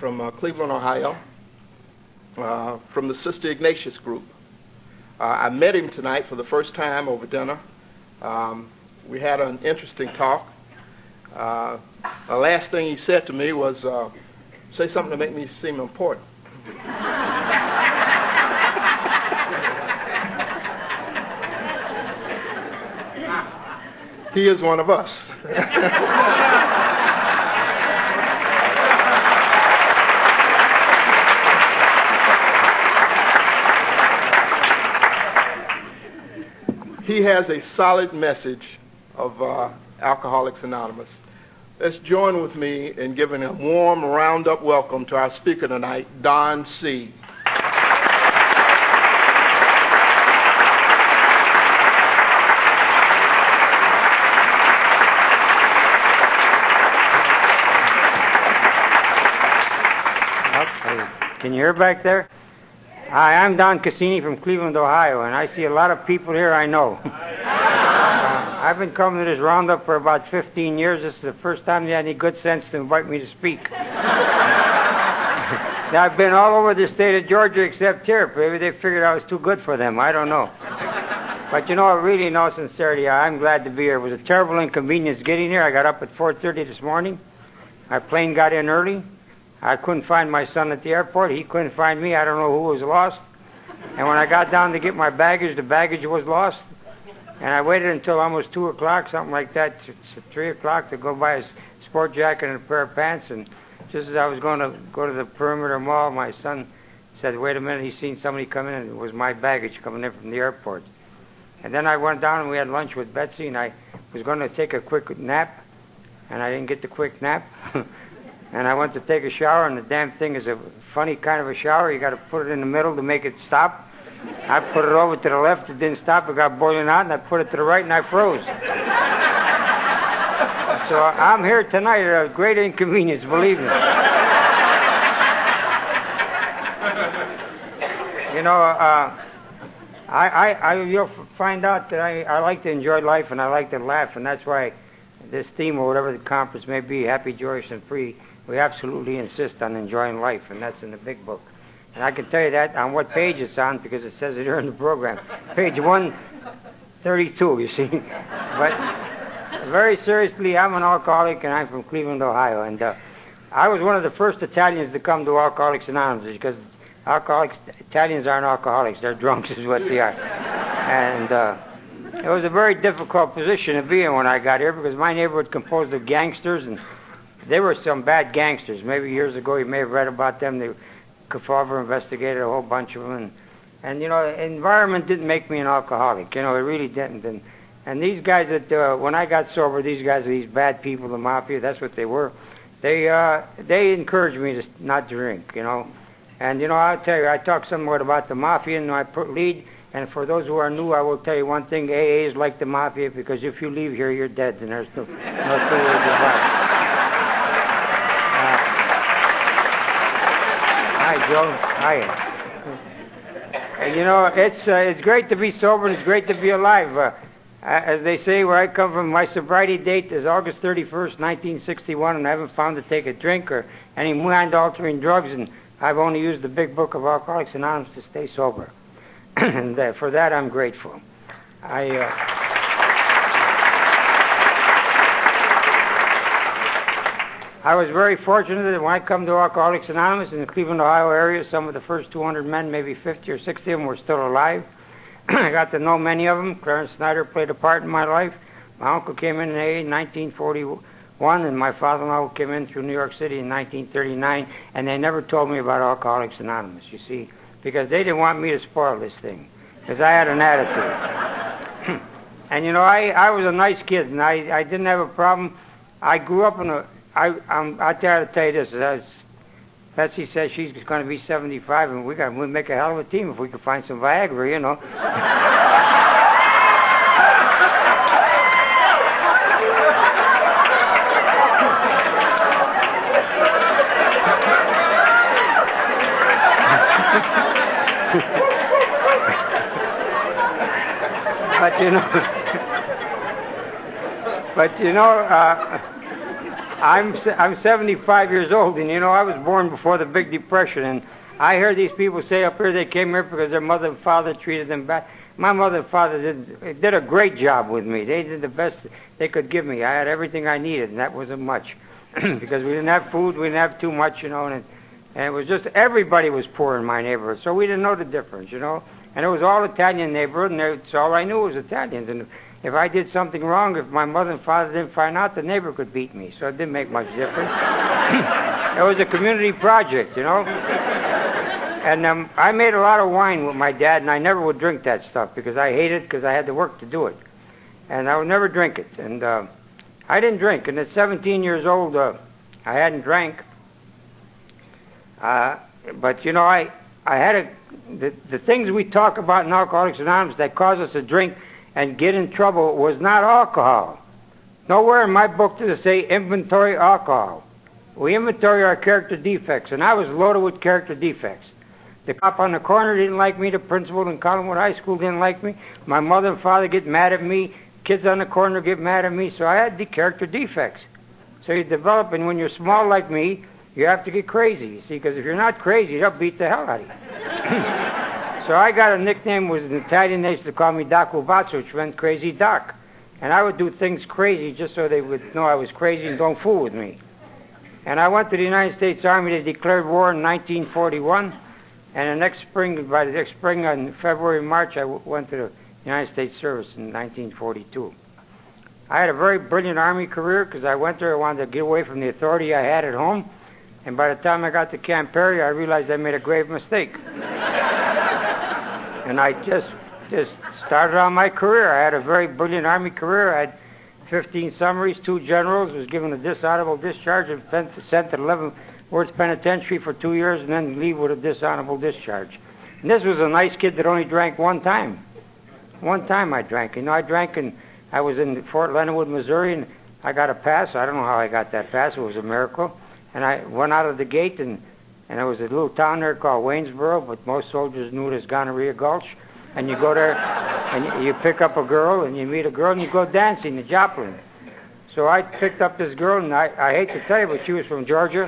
from Cleveland, Ohio, from the Sister Ignatius Group. I met him tonight for the first time over dinner. We had an interesting talk. The last thing he said to me was, say something to make me seem important. He is one of us. He has a solid message of Alcoholics Anonymous. Let's join with me in giving a warm round-up welcome to our speaker tonight, Don C. Can you hear back there? Hi, I'm Don Cassini from Cleveland, Ohio, and I see a lot of people here I know. I've been coming to this roundup for about 15 years. This is the first time they had any good sense to invite me to speak. Now, I've been all over the state of Georgia except here. Maybe they figured I was too good for them. I don't know. But you know, really, in all sincerity, I'm glad to be here. It was a terrible inconvenience getting here. I got up at 4:30 this morning. My plane got in early. I couldn't find my son at the airport. He couldn't find me. I don't know who was lost. And when I got down to get my baggage, the baggage was lost. And I waited until almost 2 o'clock, something like that, 3 o'clock, to go buy a sport jacket and a pair of pants. And just as I was going to go to the Perimeter Mall, my son said, wait a minute, he's seen somebody come in, and it was my baggage coming in from the airport. And then I went down and we had lunch with Betsy, and I was going to take a quick nap, and I didn't get the quick nap. And I went to take a shower, and the damn thing is a funny kind of a shower. You got to put it in the middle to make it stop. I put it over to the left, it didn't stop. It got boiling hot, and I put it to the right, and I froze. So I'm here tonight at a great inconvenience, believe me. You know, you'll find out that I like to enjoy life, and I like to laugh, and that's why this theme, or whatever the conference may be, happy, joyous, and free, we absolutely insist on enjoying life, and that's in the big book. And I can tell you that on what page it's on, because it says it here in the program. Page 132, you see. But very seriously, I'm an alcoholic, and I'm from Cleveland, Ohio. And I was one of the first Italians to come to Alcoholics Anonymous, because Italians aren't alcoholics. They're drunks is what they are. And it was a very difficult position to be in when I got here, because my neighborhood composed of gangsters, and they were some bad gangsters. Maybe years ago you may have read about them. Kefauver investigated a whole bunch of them. And you know, the environment didn't make me an alcoholic. You know, it really didn't. And these guys that, when I got sober, these guys are these bad people, the mafia, that's what they were. They encouraged me to not drink, you know. And you know, I'll tell you, I talk somewhat about the mafia in my lead. And for those who are new, I will tell you one thing: AA is like the mafia, because if you leave here, you're dead, and there's no two ways about it. Hi, Joe. Hi. You know, it's great to be sober, and it's great to be alive. As they say, where I come from, my sobriety date is August 31st, 1961, and I haven't found to take a drink or any mind-altering drugs, and I've only used the big book of Alcoholics Anonymous to stay sober. And for that, I'm grateful. I was very fortunate that when I come to Alcoholics Anonymous in the Cleveland, Ohio area, some of the first 200 men, maybe 50 or 60 of them, were still alive. I got to know many of them. Clarence Snyder played a part in my life. My uncle came in AA in 1941, and my father-in-law came in through New York City in 1939, and they never told me about Alcoholics Anonymous, you see, because they didn't want me to spoil this thing, because I had an attitude. And, you know, I was a nice kid, and I didn't have a problem. I grew up in a... I tell you this. Betsy says she's going to be 75, and we'll make a hell of a team if we can find some Viagra, you know. I'm 75 years old, and I was born before the Big Depression, and I hear these people say up here they came here because their mother and father treated them bad. My mother and father did a great job with me. They did the best they could give me. I had everything I needed, and that wasn't much because we didn't have food, we didn't have too much, and it was just everybody was poor in my neighborhood, so we didn't know the difference, And it was all Italian neighborhood, and that's all I knew was Italians. And if I did something wrong, if my mother and father didn't find out, the neighbor could beat me, so it didn't make much difference. It was a community project, And I made a lot of wine with my dad, and I never would drink that stuff because I hated it because I had to work to do it. And I would never drink it. And I didn't drink. And at 17 years old, I hadn't drank. But, I had the things we talk about in Alcoholics Anonymous that cause us to drink and get in trouble was not alcohol. Nowhere in my book does it say inventory alcohol. We inventory our character defects, and I was loaded with character defects. The cop on the corner didn't like me. The principal in Collinwood High School didn't like me. My mother and father get mad at me. Kids on the corner get mad at me. So I had the character defects. So you develop, and when you're small like me, you have to get crazy, you see, because if you're not crazy, they'll beat the hell out of you. So I got a nickname, was in Italian, they used to call me Doc Ubazzo, which meant Crazy Doc. And I would do things crazy just so they would know I was crazy and don't fool with me. And I went to the United States Army. They declared war in 1941. And the next spring, by the next spring, on February, March, I went to the United States service in 1942. I had a very brilliant Army career because I went there, I wanted to get away from the authority I had at home. And by the time I got to Camp Perry, I realized I made a grave mistake. And I just started on my career. I had a very brilliant Army career. I had 15 summaries, 2 generals, was given a dishonorable discharge, and sent to 11 Words Penitentiary for 2 years, and then leave with a dishonorable discharge. And this was a nice kid that only drank one time. One time I drank. I drank, and I was in Fort Leonard Wood, Missouri, and I got a pass. I don't know how I got that pass. It was a miracle. And I went out of the gate, and there was a little town there called Waynesboro, but most soldiers knew it as Gonorrhea Gulch. And you go there, and you pick up a girl, and you meet a girl, and you go dancing to Joplin. So I picked up this girl, and I hate to tell you, but she was from Georgia.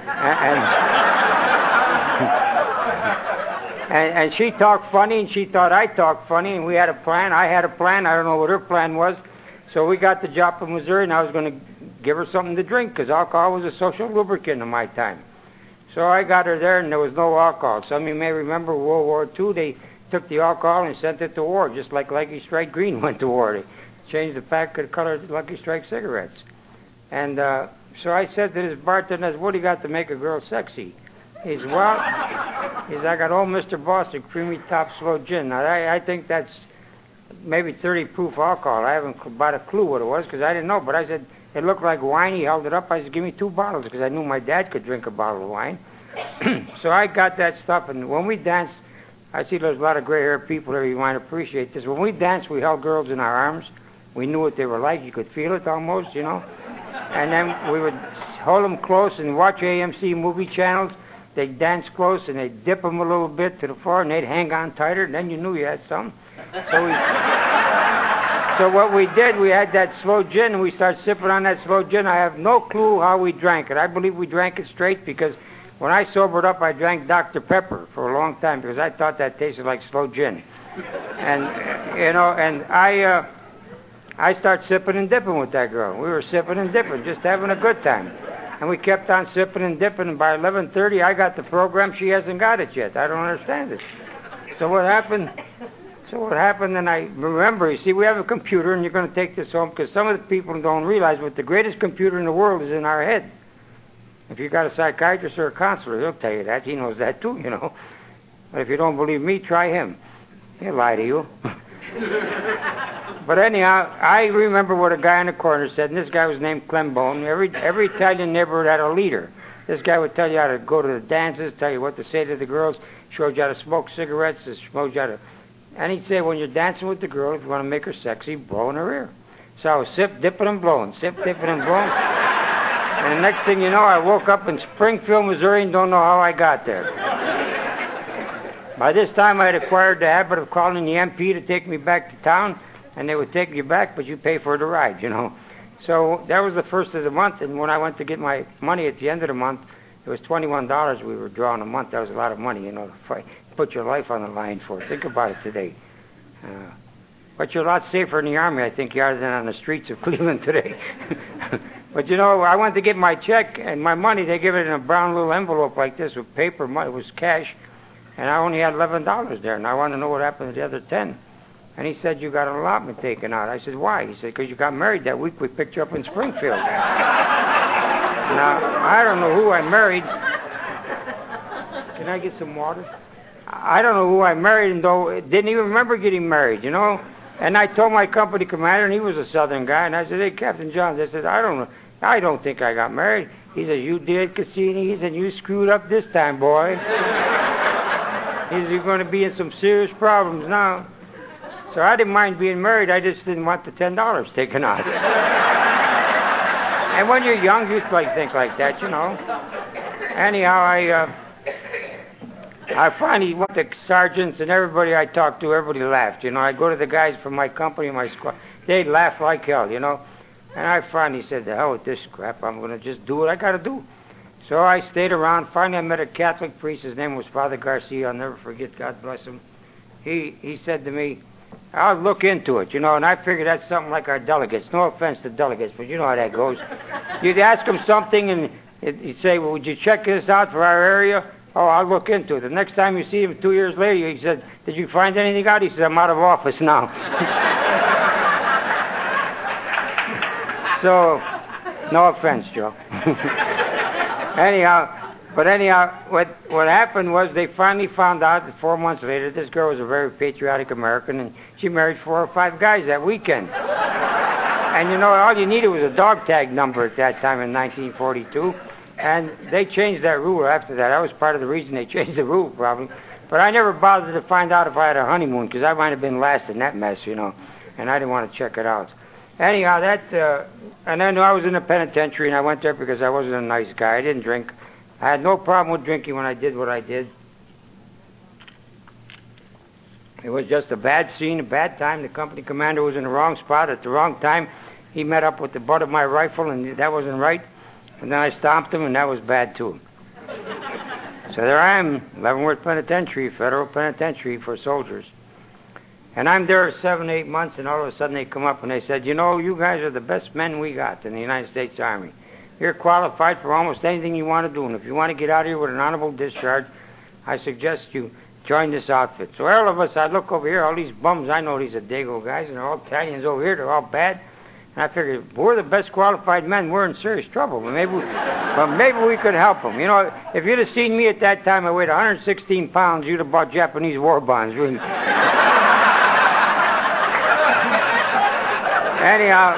And she talked funny, and she thought I talked funny, and we had a plan. I had a plan. I don't know what her plan was. So we got to Joplin, Missouri, and I was going to give her something to drink because alcohol was a social lubricant in my time. So I got her there, and there was no alcohol. Some of you may remember World War II. They took the alcohol and sent it to war, just like Lucky Strike Green went to war. They changed the pack of the color of Lucky Strike cigarettes. And so I said to this bartender, what do you got to make a girl sexy? He said, I got old Mr. Boston Creamy Top Slow Gin. Now, I think that's maybe 30 proof alcohol. I haven't got a clue what it was because I didn't know. But I said, it looked like wine. He held it up. I said, give me 2 bottles because I knew my dad could drink a bottle of wine. So I got that stuff. And when we danced, I see there's a lot of gray-haired people here. You might appreciate this. When we danced, we held girls in our arms. We knew what they were like. You could feel it almost, And then we would hold them close and watch AMC movie channels. They'd dance close, and they'd dip them a little bit to the floor, and they'd hang on tighter, and then you knew you had some. So what we did, we had that slow gin, and we started sipping on that slow gin. I have no clue how we drank it. I believe we drank it straight because when I sobered up, I drank Dr. Pepper for a long time because I thought that tasted like slow gin. And, and I started sipping and dipping with that girl. We were sipping and dipping, just having a good time. And we kept on sipping and dipping, and by 11:30, I got the program. She hasn't got it yet. I don't understand it. So what happened, and I remember, you see, we have a computer, and you're going to take this home, because some of the people don't realize, but the greatest computer in the world is in our head. If you got a psychiatrist or a counselor, he'll tell you that. He knows that too, But if you don't believe me, try him. He'll lie to you. But anyhow, I remember what a guy in the corner said, and this guy was named Clembone. Every Italian neighborhood had a leader. This guy would tell you how to go to the dances, tell you what to say to the girls, showed you how to smoke cigarettes, showed you how to... And he'd say, when you're dancing with the girl, if you want to make her sexy, blow in her ear. So I was sip, dipping, and blowing, sip, dipping, and blowing. And the next thing you know, I woke up in Springfield, Missouri, and don't know how I got there. By this time, I had acquired the habit of calling the MP to take me back to town, and they would take you back, but you pay for the ride, So that was the first of the month, and when I went to get my money at the end of the month, it was $21 we were drawing a month. That was a lot of money, you know, to put your life on the line for. Think about it today. But you're a lot safer in the Army, I think, you are than on the streets of Cleveland today. But, you know, I went to get my check and my money. They give it in a brown little envelope like this with paper. It was cash, and I only had $11 there, and I wanted to know what happened to the other 10. And he said, you got an allotment taken out. I said, why? He said, because you got married that week. We picked you up in Springfield. Now, I don't know who I married. Can I get some water? I don't know who I married, and though didn't even remember getting married, you know. And I told my company commander, and he was a Southern guy, and I said, hey, Captain Johns, I said, I don't think I got married. He said, you did, Cassini. He said, you screwed up this time, boy. He said, you're going to be in some serious problems now. So I didn't mind being married. I just didn't want the $10 taken out. And when you're young, you think like that, you know. Anyhow, I finally went to sergeants, and everybody I talked to, everybody laughed. You know, I'd go to the guys from my company, my squad. They'd laugh like hell, you know. And I finally said, the hell with this crap. I'm going to just do what I got to do. So I stayed around. Finally, I met a Catholic priest. His name was Father Garcia. I'll never forget. God bless him. He said to me, I'll look into it, you know, and I figured that's something like our delegates. No offense to delegates, but you know how that goes. You'd ask them something, and he'd say, well, would you check this out for our area? Oh, I'll look into it. The next time you see him 2 years later, he said, did you find anything out? He said, I'm out of office now. So, no offense, Joe. Anyhow, what happened was they finally found out that 4 months later, this girl was a very patriotic American, and she married 4 or 5 guys that weekend. And, you know, all you needed was a dog tag number at that time in 1942. And they changed that rule after that. That was part of the reason they changed the rule, probably. But I never bothered to find out if I had a honeymoon, because I might have been last in that mess, you know, and I didn't want to check it out. Anyhow, and then I was in the penitentiary, and I went there because I wasn't a nice guy. I didn't drink. I had no problem with drinking when I did what I did. It was just a bad scene, a bad time. The company commander was in the wrong spot at the wrong time. He met up with the butt of my rifle, and that wasn't right. And then I stomped him, and that was bad, too. So there I am, Leavenworth Penitentiary, federal penitentiary for soldiers. And I'm there 7, 8 months, and all of a sudden they come up and they said, you know, you guys are the best men we got in the United States Army. You're qualified for almost anything you want to do, and if you want to get out of here with an honorable discharge, I suggest you join this outfit. So all of us, I look over here, all these bums, I know these are Dago guys, and they're all Italians over here, they're all bad. And I figured, we're the best qualified men, we're in serious trouble, but maybe we could help them. You know, if you'd have seen me at that time, I weighed 116 pounds, you'd have bought Japanese war bonds. Anyhow,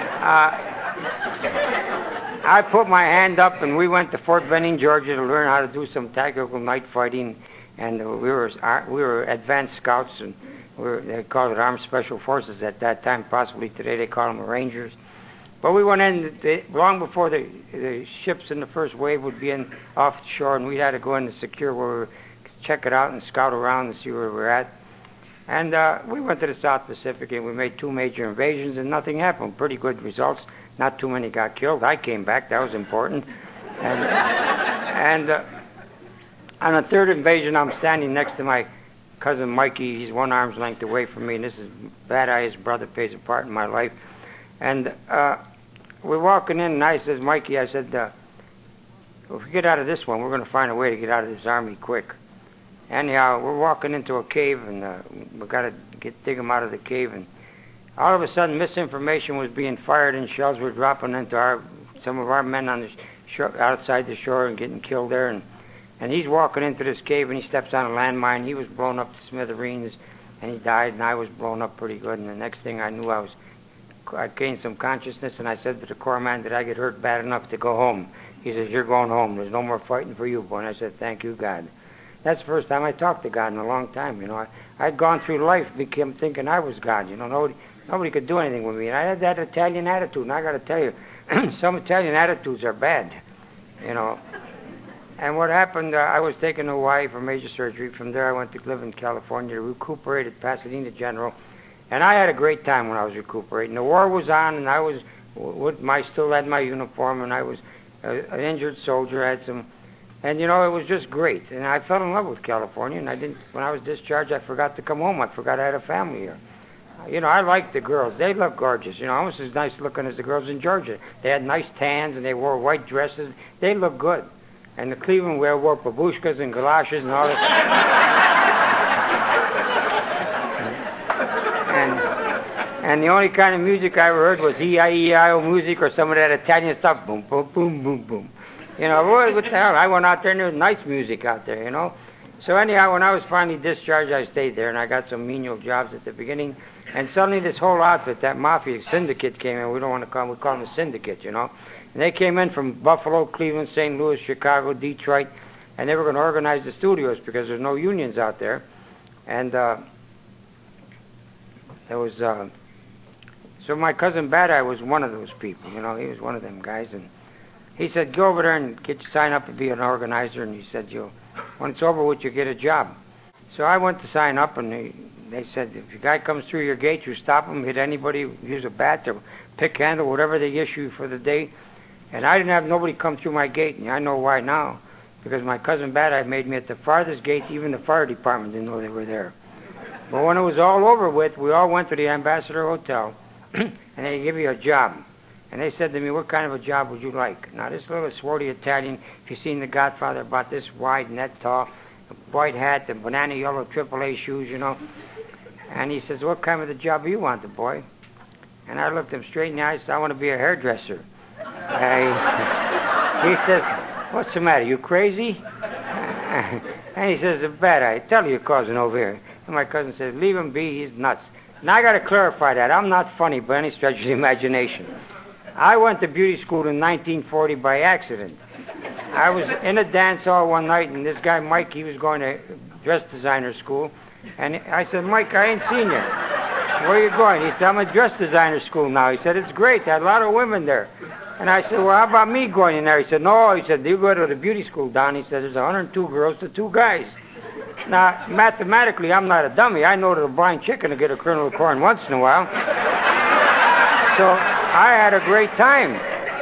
I put my hand up, and we went to Fort Benning, Georgia, to learn how to do some tactical night fighting. And we were advanced scouts, and they called it Armed Special Forces at that time. Possibly today they call them Rangers. But we went in long before the ships in the first wave would be in off the shore, and we had to go in to secure where we were, check it out and scout around and see where we were at. And we went to the South Pacific, and we made 2 major invasions, and nothing happened. Pretty good results. Not too many got killed. I came back. That was important. And on the 3rd invasion, I'm standing next to my cousin Mikey. He's 1 arm's length away from me, and this is Bad Eye, his brother, plays a part in my life. And we're walking in, and I says, Mikey, I said, if we get out of this one, we're going to find a way to get out of this army quick. Anyhow, we're walking into a cave, and we've got to dig them out of the cave. And all of a sudden, misinformation was being fired, and shells were dropping into some of our men on the shore, outside the shore, and getting killed there. And he's walking into this cave, and he steps on a landmine. He was blown up to smithereens, and he died, and I was blown up pretty good. And the next thing I knew, I gained some consciousness, and I said to the corps man, did I get hurt bad enough to go home? He says, you're going home. There's no more fighting for you, boy. And I said, thank you, God. That's the first time I talked to God in a long time, you know. I'd gone through life thinking I was God, you know. Nobody could do anything with me. And I had that Italian attitude, and I got to tell you, some Italian attitudes are bad, you know. And what happened, I was taken to Hawaii for major surgery. From there, I went to live in California to recuperate at Pasadena General. And I had a great time when I was recuperating. The war was on, and I was I still had my uniform, and I was an injured soldier. I had some, and it was just great. And I fell in love with California. And when I was discharged, I forgot to come home. I forgot I had a family here. I liked the girls. They looked gorgeous. Almost as nice looking as the girls in Georgia. They had nice tans, and they wore white dresses. They looked good. And the Cleveland wore babushkas and galoshes and all this. And the only kind of music I ever heard was E-I-E-I-O music or some of that Italian stuff. Boom, boom, boom, boom, boom. What the hell? I went out there and there was nice music out there, So anyhow, when I was finally discharged, I stayed there, and I got some menial jobs at the beginning. And suddenly this whole outfit, that mafia syndicate came in. We call them a syndicate, And they came in from Buffalo, Cleveland, St. Louis, Chicago, Detroit, and they were going to organize the studios because there's no unions out there. And there was... So my cousin Bad Eye was one of those people, He was one of them guys. And he said, go over there and sign up to be an organizer. And he said, when it's over with, you get a job. So I went to sign up, and they said, if a guy comes through your gate, you stop him, hit anybody, use a bat or pick handle, whatever they issue for the day. And I didn't have nobody come through my gate, and I know why now. Because my cousin Bad Eye made me at the farthest gate. Even the fire department didn't know they were there. But when it was all over with, we all went to the Ambassador Hotel, and they give you a job. And they said to me, what kind of a job would you like? Now, this little swarthy Italian, if you've seen The Godfather, about this wide, net tall, a white hat, the banana yellow AAA shoes, And he says, what kind of a job do you want, the boy? And I looked him straight in the eyes and said, I want to be a hairdresser. He says, what's the matter, you crazy? And he says, Bad Eye, tell your cousin over here. And my cousin says, leave him be, he's nuts. Now, I got to clarify that. I'm not funny by any stretch of the imagination. I went to beauty school in 1940 by accident. I was in a dance hall one night, and this guy, Mike, he was going to dress designer school. And I said, Mike, I ain't seen you. Where are you going? He said, I'm at dress designer school now. He said, it's great. There are a lot of women there. And I said, well, how about me going in there? He said, no. He said, you go to the beauty school, Don. He said, there's 102 girls to 2 guys. Now, mathematically, I'm not a dummy. I know that a blind chicken will get a kernel of corn once in a while. So I had a great time.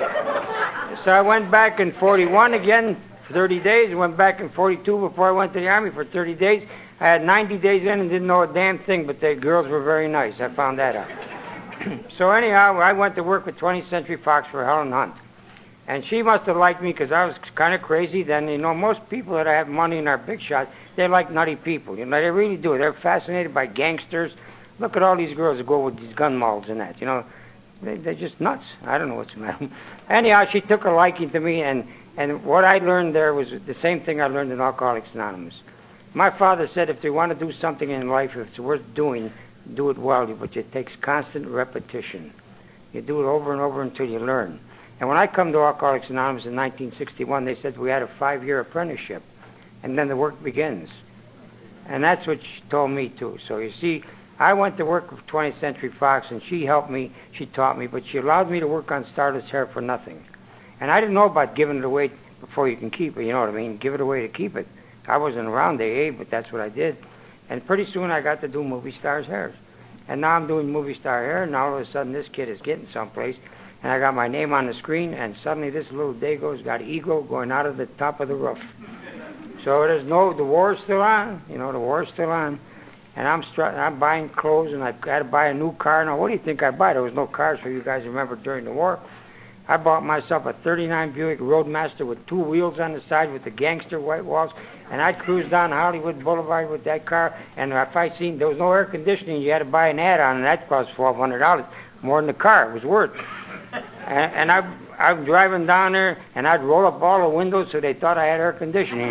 So I went back in 41 again for 30 days. Went back in 42 before I went to the Army for 30 days. I had 90 days in and didn't know a damn thing, but the girls were very nice. I found that out. So anyhow, I went to work with 20th Century Fox for Helen Hunt. And she must have liked me because I was kind of crazy then. Most people that have money and are big shots, they like nutty people. They really do. They're fascinated by gangsters. Look at all these girls that go with these gun malls and that. They're just nuts. I don't know what's the matter. Anyhow, she took a liking to me, and what I learned there was the same thing I learned in Alcoholics Anonymous. My father said if you want to do something in life, if it's worth doing, do it well, but it takes constant repetition. You do it over and over until you learn. And when I come to Alcoholics Anonymous in 1961, they said we had a 5-year apprenticeship, and then the work begins. And that's what she told me, too. So you see, I went to work with 20th Century Fox, and she helped me, she taught me, but she allowed me to work on Stardust Hair for nothing. And I didn't know about giving it away before you can keep it, you know what I mean? Give it away to keep it. I wasn't around AA, but that's what I did. And pretty soon I got to do movie stars' hair. And now I'm doing movie star hair, and all of a sudden this kid is getting someplace, and I got my name on the screen, and suddenly this little Dago's got ego going out of the top of the roof. So the war's still on, the war's still on. And I'm buying clothes, and I've got to buy a new car. Now, what do you think I buy? There was no cars for you guys remember during the war. I bought myself a 39 Buick Roadmaster with 2 wheels on the side with the gangster white walls, and I'd cruise down Hollywood Boulevard with that car, and if I seen there was no air conditioning, you had to buy an add-on, and that cost $1,200, more than the car. It was worth. And I'm driving down there, and I'd roll up all the windows so they thought I had air conditioning.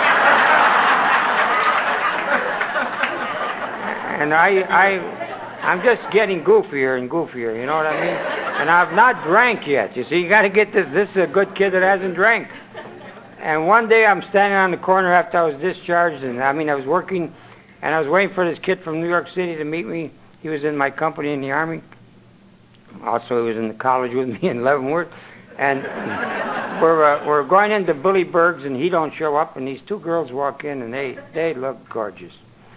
And I'm just getting goofier and goofier, you know what I mean? And I've not drank yet. You see, you got to get this. This is a good kid that hasn't drank. And one day I'm standing on the corner after I was discharged, and I was working, and I was waiting for this kid from New York City to meet me. He was in my company in the Army. Also, he was in the college with me in Leavenworth. And we're going into Billy Berg's, and he don't show up, and these 2 girls walk in, and they look gorgeous.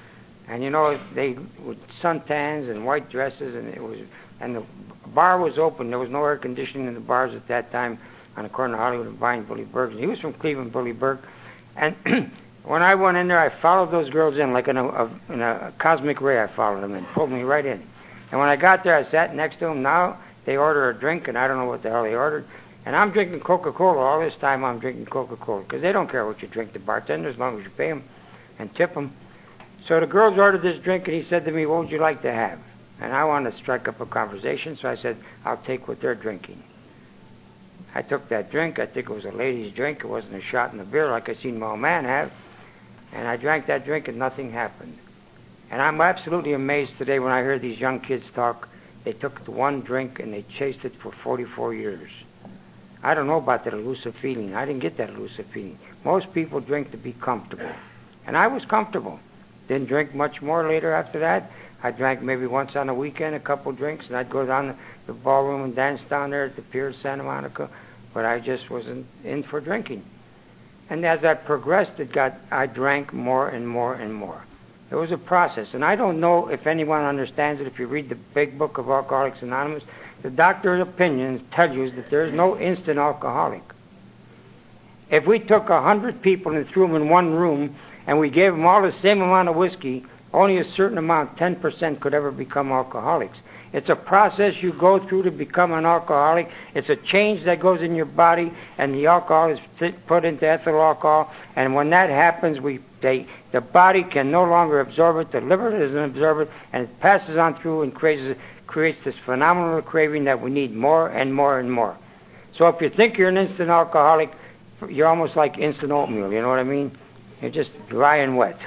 And they with suntans and white dresses, and the bar was open. There was no air conditioning in the bars at that time on the corner of Hollywood and Vine, Billy Berg. And he was from Cleveland, Billy Berg. And when I went in there, I followed those girls in like in a cosmic ray. I followed them and pulled me right in. And when I got there, I sat next to them. Now they order a drink, and I don't know what the hell they ordered. And I'm drinking Coca-Cola. All this time I'm drinking Coca-Cola because they don't care what you drink, the bartender, as long as you pay them and tip them. So the girls ordered this drink, and he said to me, what would you like to have? And I wanted to strike up a conversation, so I said, I'll take what they're drinking. I took that drink. I think it was a lady's drink. It wasn't a shot in the beer like I seen my old man have. And I drank that drink, and nothing happened. And I'm absolutely amazed today when I hear these young kids talk. They took the one drink, and they chased it for 44 years. I don't know about that elusive feeling. I didn't get that elusive feeling. Most people drink to be comfortable. And I was comfortable. Didn't drink much more later after that. I drank maybe once on a weekend, a couple drinks, and I'd go down to the ballroom and dance down there at the Pier of Santa Monica, but I just wasn't in for drinking. And as I progressed, I drank more and more and more. It was a process, and I don't know if anyone understands it. If you read the big book of Alcoholics Anonymous, the doctor's opinions tell you that there is no instant alcoholic. If we took 100 people and threw them in one room, and we gave them all the same amount of whiskey, only a certain amount, 10%, could ever become alcoholics. It's a process you go through to become an alcoholic. It's a change that goes in your body, and the alcohol is put into ethyl alcohol. And when that happens, the body can no longer absorb it. The liver doesn't absorb it, and it passes on through and creates this phenomenal craving that we need more and more and more. So if you think you're an instant alcoholic, you're almost like instant oatmeal. You know what I mean? You're just dry and wet.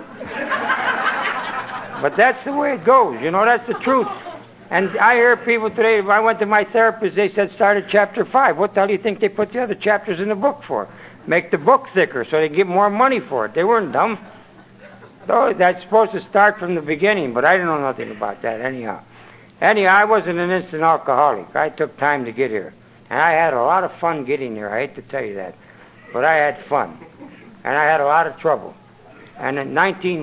But that's the way it goes. That's the truth. And I hear people today, if I went to my therapist, they said start at chapter 5. What the hell do you think they put the other chapters in the book for? Make the book thicker so they get more money for it. They weren't dumb. So that's supposed to start from the beginning, but I didn't know nothing about that anyhow. I wasn't an instant alcoholic. I took time to get here. And I had a lot of fun getting here. I hate to tell you that. But I had fun. And I had a lot of trouble. And in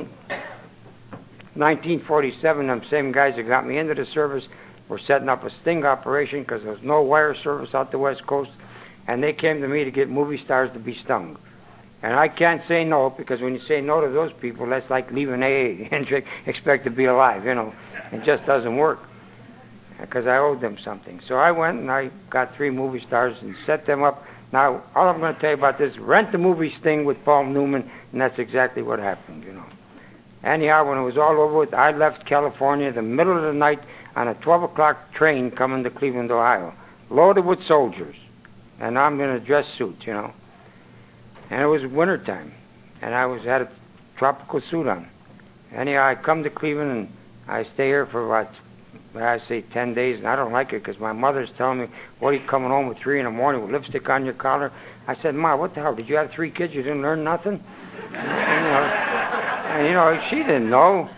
1947, them same guys that got me into the service were setting up a sting operation because there was no wire service out the West Coast, and they came to me to get movie stars to be stung. And I can't say no, because when you say no to those people, that's like leaving AA and expect to be alive, It just doesn't work, because I owed them something. So I went and I got 3 movie stars and set them up. Now, all I'm going to tell you about this, rent the movie Sting with Paul Newman, and that's exactly what happened, Anyhow, when it was all over with, I left California the middle of the night on a 12 o'clock train coming to Cleveland, Ohio, loaded with soldiers. And I'm in a dress suit, And it was wintertime, and I had a tropical suit on. Anyhow, I come to Cleveland, and I stay here for about, 10 days, and I don't like it because my mother's telling me, what are you coming home at 3 in the morning with lipstick on your collar? I said, Ma, what the hell, did you have 3 kids? You didn't learn nothing? And, she didn't know.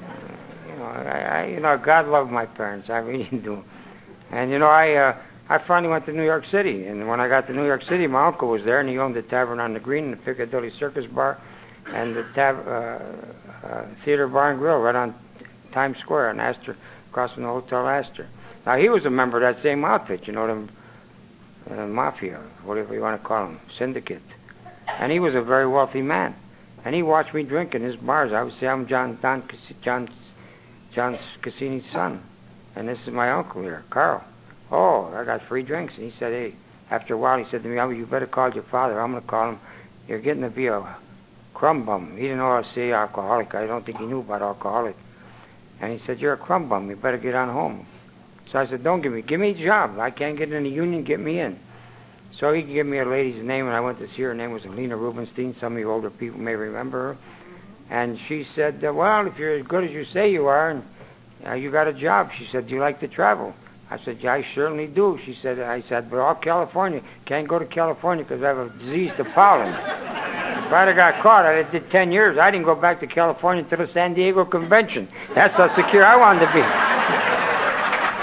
God loved my parents. I really do. And, I finally went to New York City. And when I got to New York City, my uncle was there, and he owned the Tavern on the Green and the Piccadilly Circus Bar and the Theater Bar and Grill right on Times Square on Astor, across from the Hotel Astor. Now, he was a member of that same outfit, the mafia, whatever you want to call them, syndicate. And he was a very wealthy man. And he watched me drink in his bars. I would say, I'm John Cassini's son. And this is my uncle here, Carl. Oh, I got free drinks. And he said, hey, after a while, he said to me, you better call your father. I'm going to call him. You're getting to be a crumb bum. He didn't know how to say alcoholic. I don't think he knew about alcoholic. And he said, you're a crumb bum. You better get on home. So I said, give me a job. I can't get in the union. Get me in. So he gave me a lady's name, and I went to see her. Her name was Alina Rubenstein. Some of you older people may remember her. And she said, well, if you're as good as you say you are, and you got a job. She said, do you like to travel? I said, yeah, I certainly do. I said, but all California. Can't go to California because I have a disease, the pollen. If I'd have got caught, I did 10 years. I didn't go back to California until the San Diego Convention. That's how secure I wanted to be.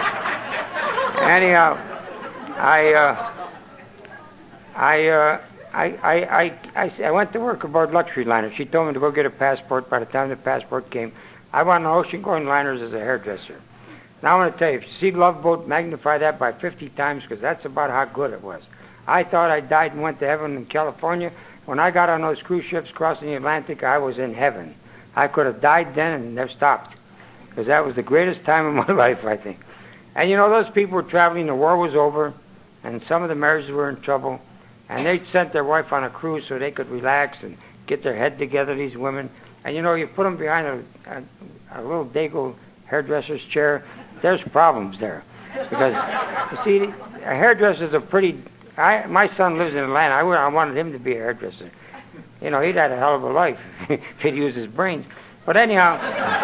Anyhow, I went to work aboard luxury liners. She told me to go get a passport. By the time the passport came, I went on ocean-going liners as a hairdresser. Now I want to tell you, if you see Love Boat, magnify that by 50 times, because that's about how good it was. I thought I died and went to heaven in California. When I got on those cruise ships crossing the Atlantic, I was in heaven. I could have died then and never stopped, because that was the greatest time of my life, I think. And you know, those people were traveling, the war was over, and some of the marriages were in trouble, and they sent their wife on a cruise so they could relax and get their head together, these women. And you know, you put them behind a little Dago hairdresser's chair, there's problems there. Because, you see, a hairdresser's a pretty... my son lives in Atlanta. I wanted him to be a hairdresser. You know, he'd had a hell of a life if he'd used his brains. But anyhow,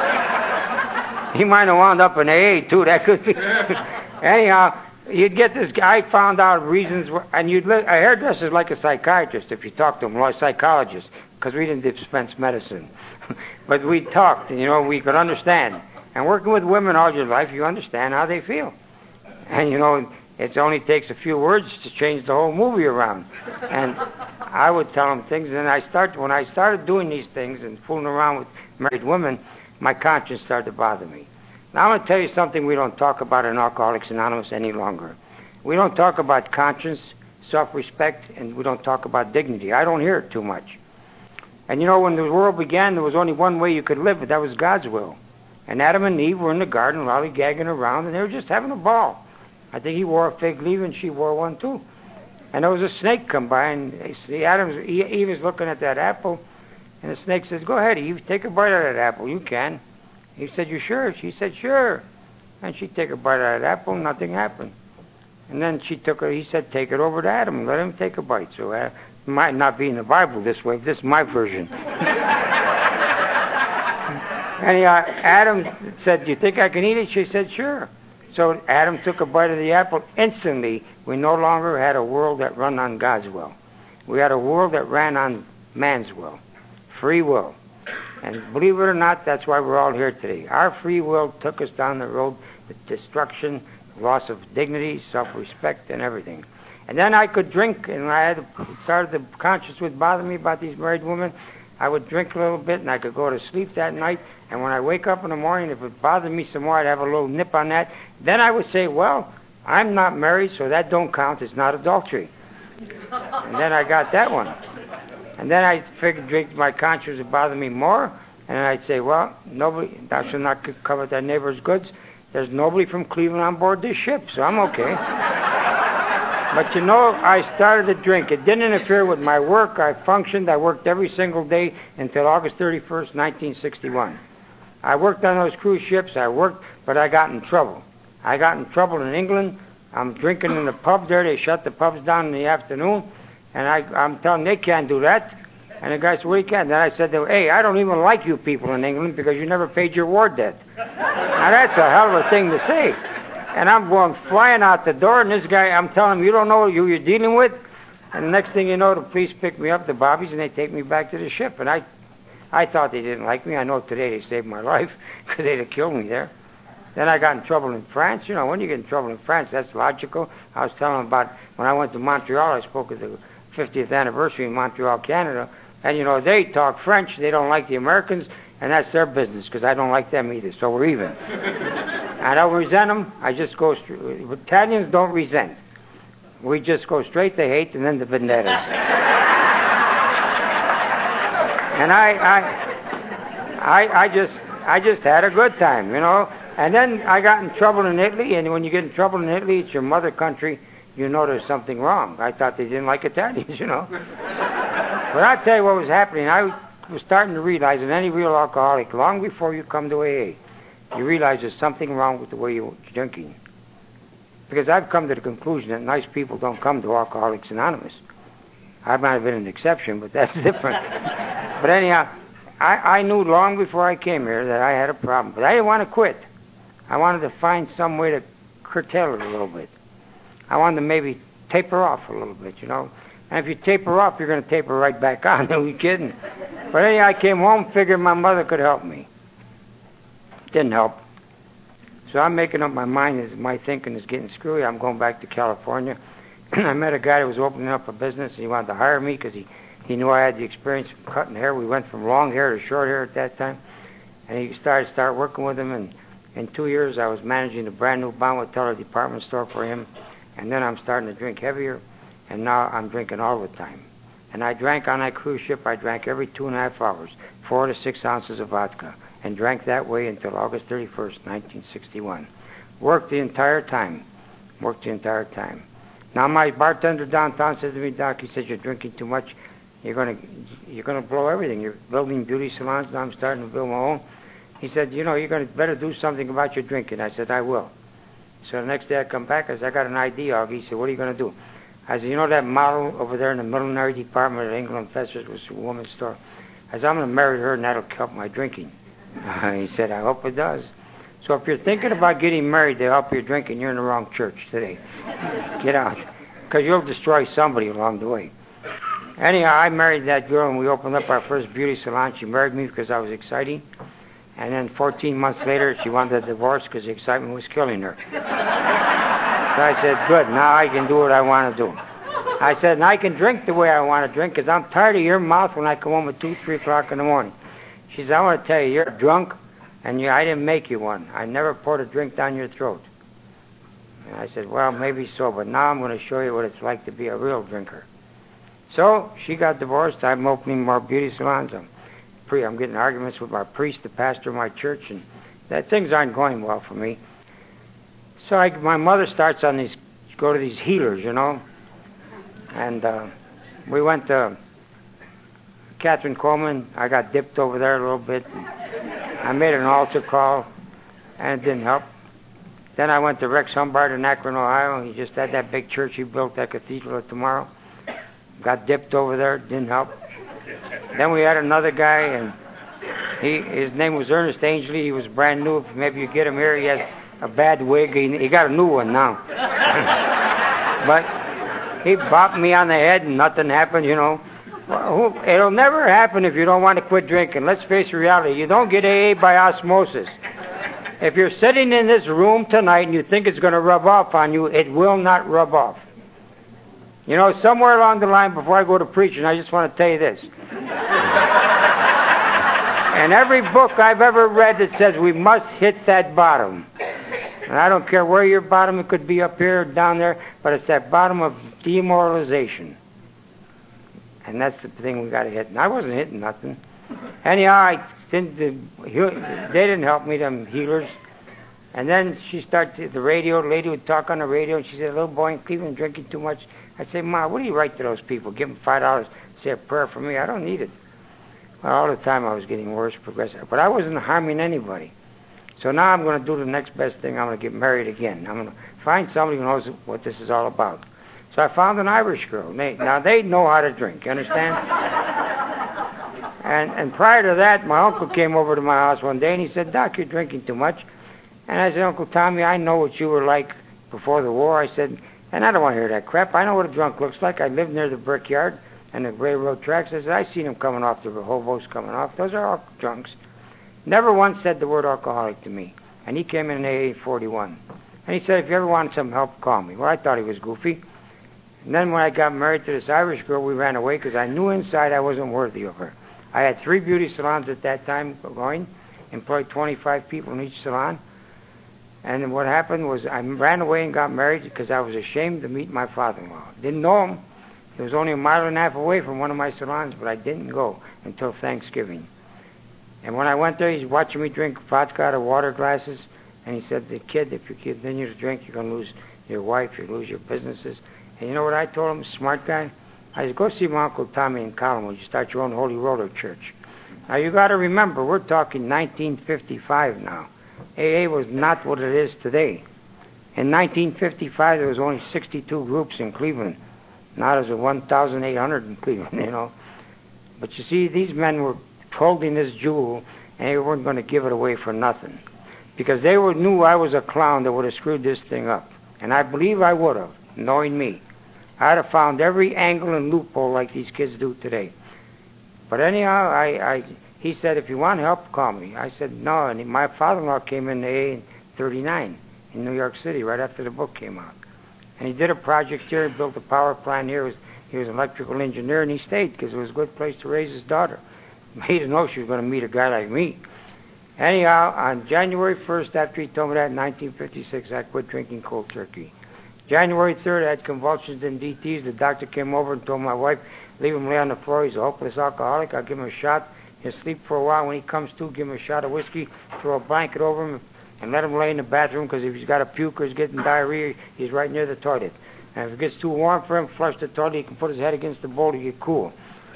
he might have wound up in AA, too. That could be. Anyhow, you'd get this guy. I found out reasons, and a hairdresser's like a psychiatrist if you talk to him, or a psychologist, because we didn't dispense medicine. But we talked, and, you know, we could understand. And working with women all your life, you understand how they feel. And, you know, it only takes a few words to change the whole movie around. And I would tell them things, and when I started doing these things and fooling around with married women, my conscience started to bother me. Now, I'm going to tell you something we don't talk about in Alcoholics Anonymous any longer. We don't talk about conscience, self-respect, and we don't talk about dignity. I don't hear it too much. And, you know, when the world began, there was only one way you could live, but that was God's will. And Adam and Eve were in the garden lollygagging around, and they were just having a ball. I think he wore a fig leaf, and she wore one, too. And there was a snake come by, and Eve is looking at that apple, and the snake says, "Go ahead, Eve, take a bite out of that apple. You can." He said, "You sure?" She said, "Sure." And she took a bite out of that apple, and nothing happened. And then he said, "Take it over to Adam and let him take a bite." So it might not be in the Bible this way, but this is my version. Anyhow, Adam said, "Do you think I can eat it?" She said, "Sure." So Adam took a bite of the apple. Instantly, we no longer had a world that ran on God's will. We had a world that ran on man's will, free will. And believe it or not, that's why we're all here today. Our free will took us down the road to destruction, loss of dignity, self-respect, and everything. And then I could drink, and the conscience would bother me about these married women. I would drink a little bit, and I could go to sleep that night. And when I wake up in the morning, if it bothered me some more, I'd have a little nip on that. Then I would say, well, I'm not married, so that don't count. It's not adultery. And then I got that one. And then I figured my conscience would bother me more. And I'd say, well, thou shalt not covet thy neighbor's goods. There's nobody from Cleveland on board this ship, so I'm okay. But you know, I started to drink. It didn't interfere with my work. I functioned. I worked every single day until August 31st, 1961. I worked on those cruise ships. But I got in trouble. I got in trouble in England. I'm drinking in the pub there. They shut the pubs down in the afternoon. And I'm telling them they can't do that. And the guy said, well, you can't. Then I said, hey, I don't even like you people in England because you never paid your war debt. Now, that's a hell of a thing to say. And I'm going flying out the door, and this guy, I'm telling him, you don't know who you're dealing with? And the next thing you know, the police pick me up, the bobbies, and they take me back to the ship. And I thought they didn't like me. I know today they saved my life because they'd have killed me there. Then I got in trouble in France. You know, when you get in trouble in France, that's logical. I was telling them about when I went to Montreal, I spoke at the 50th anniversary in Montreal, Canada. And, you know, they talk French. They don't like the Americans, and that's their business because I don't like them either, so we're even. I don't resent them. I just go straight. Italians don't resent. We just go straight to hate and then the vendettas. And I just had a good time, you know. And then I got in trouble in Italy, and when you get in trouble in Italy, it's your mother country. You know there's something wrong. I thought they didn't like Italians, you know. But I'll tell you what was happening. I was starting to realize that any real alcoholic, long before you come to AA, you realize there's something wrong with the way you're drinking. Because I've come to the conclusion that nice people don't come to Alcoholics Anonymous. I might have been an exception, but that's different. But anyhow, I knew long before I came here that I had a problem. But I didn't want to quit. I wanted to find some way to curtail it a little bit. I wanted to maybe taper off a little bit, you know. And if you taper off, you're going to taper right back on. Are you kidding? But anyhow, I came home, figured my mother could help me. Didn't help. So I'm making up my mind as my thinking is getting screwy. I'm going back to California. I met a guy that was opening up a business, and he wanted to hire me because he knew I had the experience of cutting hair. We went from long hair to short hair at that time. And he started working with him, and in 2 years I was managing a brand new Bonwit Teller department store for him. And then I'm starting to drink heavier, and now I'm drinking all the time. And I drank on that cruise ship, I drank every 2.5 hours, 4 to 6 ounces of vodka, and drank that way until August 31st, 1961. Worked the entire time. Now my bartender downtown said to me, Doc, he said, you're drinking too much. You're gonna blow everything. You're building beauty salons. Now I'm starting to build my own. He said, you know, you're gonna better do something about your drinking. I said, I will. So the next day I come back, I said, I got an idea, Augie. He said, what are you gonna do? I said, you know that model over there in the millinery department at England Festers was a woman's store? I said, I'm gonna marry her and that'll help my drinking. He said, I hope it does. So if you're thinking about getting married to help your drinking, you're in the wrong church today. Get out, because you'll destroy somebody along the way. Anyhow, I married that girl, and we opened up our first beauty salon. She married me because I was exciting. And then 14 months later, she wanted a divorce because the excitement was killing her. So I said, good, now I can do what I want to do. I said, and I can drink the way I want to drink because I'm tired of your mouth when I come home at 2, 3 o'clock in the morning. She said, I want to tell you, you're drunk, and I didn't make you one. I never poured a drink down your throat. And I said, well, maybe so, but now I'm going to show you what it's like to be a real drinker. So she got divorced. I'm opening more beauty salons. I'm getting arguments with my priest, the pastor of my church, and things aren't going well for me. So my mother starts on go to these healers, you know. And we went to Catherine Coleman. I got dipped over there a little bit. I made an altar call, and it didn't help. Then I went to Rex Humbard in Akron, Ohio. He just had that big church he built, that cathedral tomorrow. Got dipped over there, didn't help. Then we had another guy, and his name was Ernest Angley. He was brand new. Maybe you get him here. He has a bad wig. He got a new one now. But he bopped me on the head, and nothing happened, you know. Well, it'll never happen if you don't want to quit drinking. Let's face reality. You don't get AA by osmosis. If you're sitting in this room tonight and you think it's going to rub off on you, it will not rub off. You know, somewhere along the line, before I go to preaching, I just want to tell you this. In every book I've ever read, it says we must hit that bottom. And I don't care where your bottom, it could be up here or down there, but it's that bottom of demoralization. And that's the thing we got to hit. And I wasn't hitting nothing. Anyhow, they didn't help me, them healers. And then she started, the lady would talk on the radio, and she said, a little boy in Cleveland drinking too much. I'd say, Ma, what do you write to those people? Give them $5, say a prayer for me. I don't need it. Well, all the time I was getting worse, progressive. But I wasn't harming anybody. So now I'm going to do the next best thing. I'm going to get married again. I'm going to find somebody who knows what this is all about. So I found an Irish girl. Now they know how to drink, you understand? And prior to that, my uncle came over to my house one day, and he said, Doc, you're drinking too much. And I said, Uncle Tommy, I know what you were like before the war. I said, and I don't want to hear that crap. I know what a drunk looks like. I lived near the Brickyard and the railroad tracks. I said, I seen them coming off, the hobos coming off. Those are all drunks. Never once said the word alcoholic to me. And he came in AA 41. And he said, if you ever want some help, call me. Well, I thought he was goofy. And then when I got married to this Irish girl, we ran away because I knew inside I wasn't worthy of her. I had 3 beauty salons at that time going, employed 25 people in each salon. And then what happened was I ran away and got married because I was ashamed to meet my father-in-law. Didn't know him. He was only 1.5 miles away from one of my salons, but I didn't go until Thanksgiving. And when I went there, he's watching me drink vodka out of water glasses. And he said, the kid, if you continue to drink, you're going to lose your wife, you'll lose your businesses. And you know what I told him, smart guy? I said, go see my Uncle Tommy in Collinwood. You start your own Holy Roller Church. Now, you got to remember, we're talking 1955 now. AA was not what it is today. In 1955, there was only 62 groups in Cleveland. Now there's 1,800 in Cleveland, you know. But you see, these men were holding this jewel, and they weren't going to give it away for nothing. Because they knew I was a clown that would have screwed this thing up. And I believe I would have, knowing me. I'd have found every angle and loophole like these kids do today. But anyhow, he said, if you want help, call me. I said, no. And my father-in-law came in AA in 39 in New York City right after the book came out. And he did a project here, built a power plant here. He was an electrical engineer, and he stayed because it was a good place to raise his daughter. He didn't know she was going to meet a guy like me. Anyhow, on January 1st, after he told me that in 1956, I quit drinking cold turkey. January 3rd, I had convulsions and DTs. The doctor came over and told my wife, leave him lay on the floor. He's a hopeless alcoholic. I'll give him a shot. He'll sleep for a while. When he comes to, give him a shot of whiskey, throw a blanket over him, and let him lay in the bathroom, because if he's got a puke or he's getting diarrhea, he's right near the toilet. And if it gets too warm for him, flush the toilet. He can put his head against the bowl to get cool.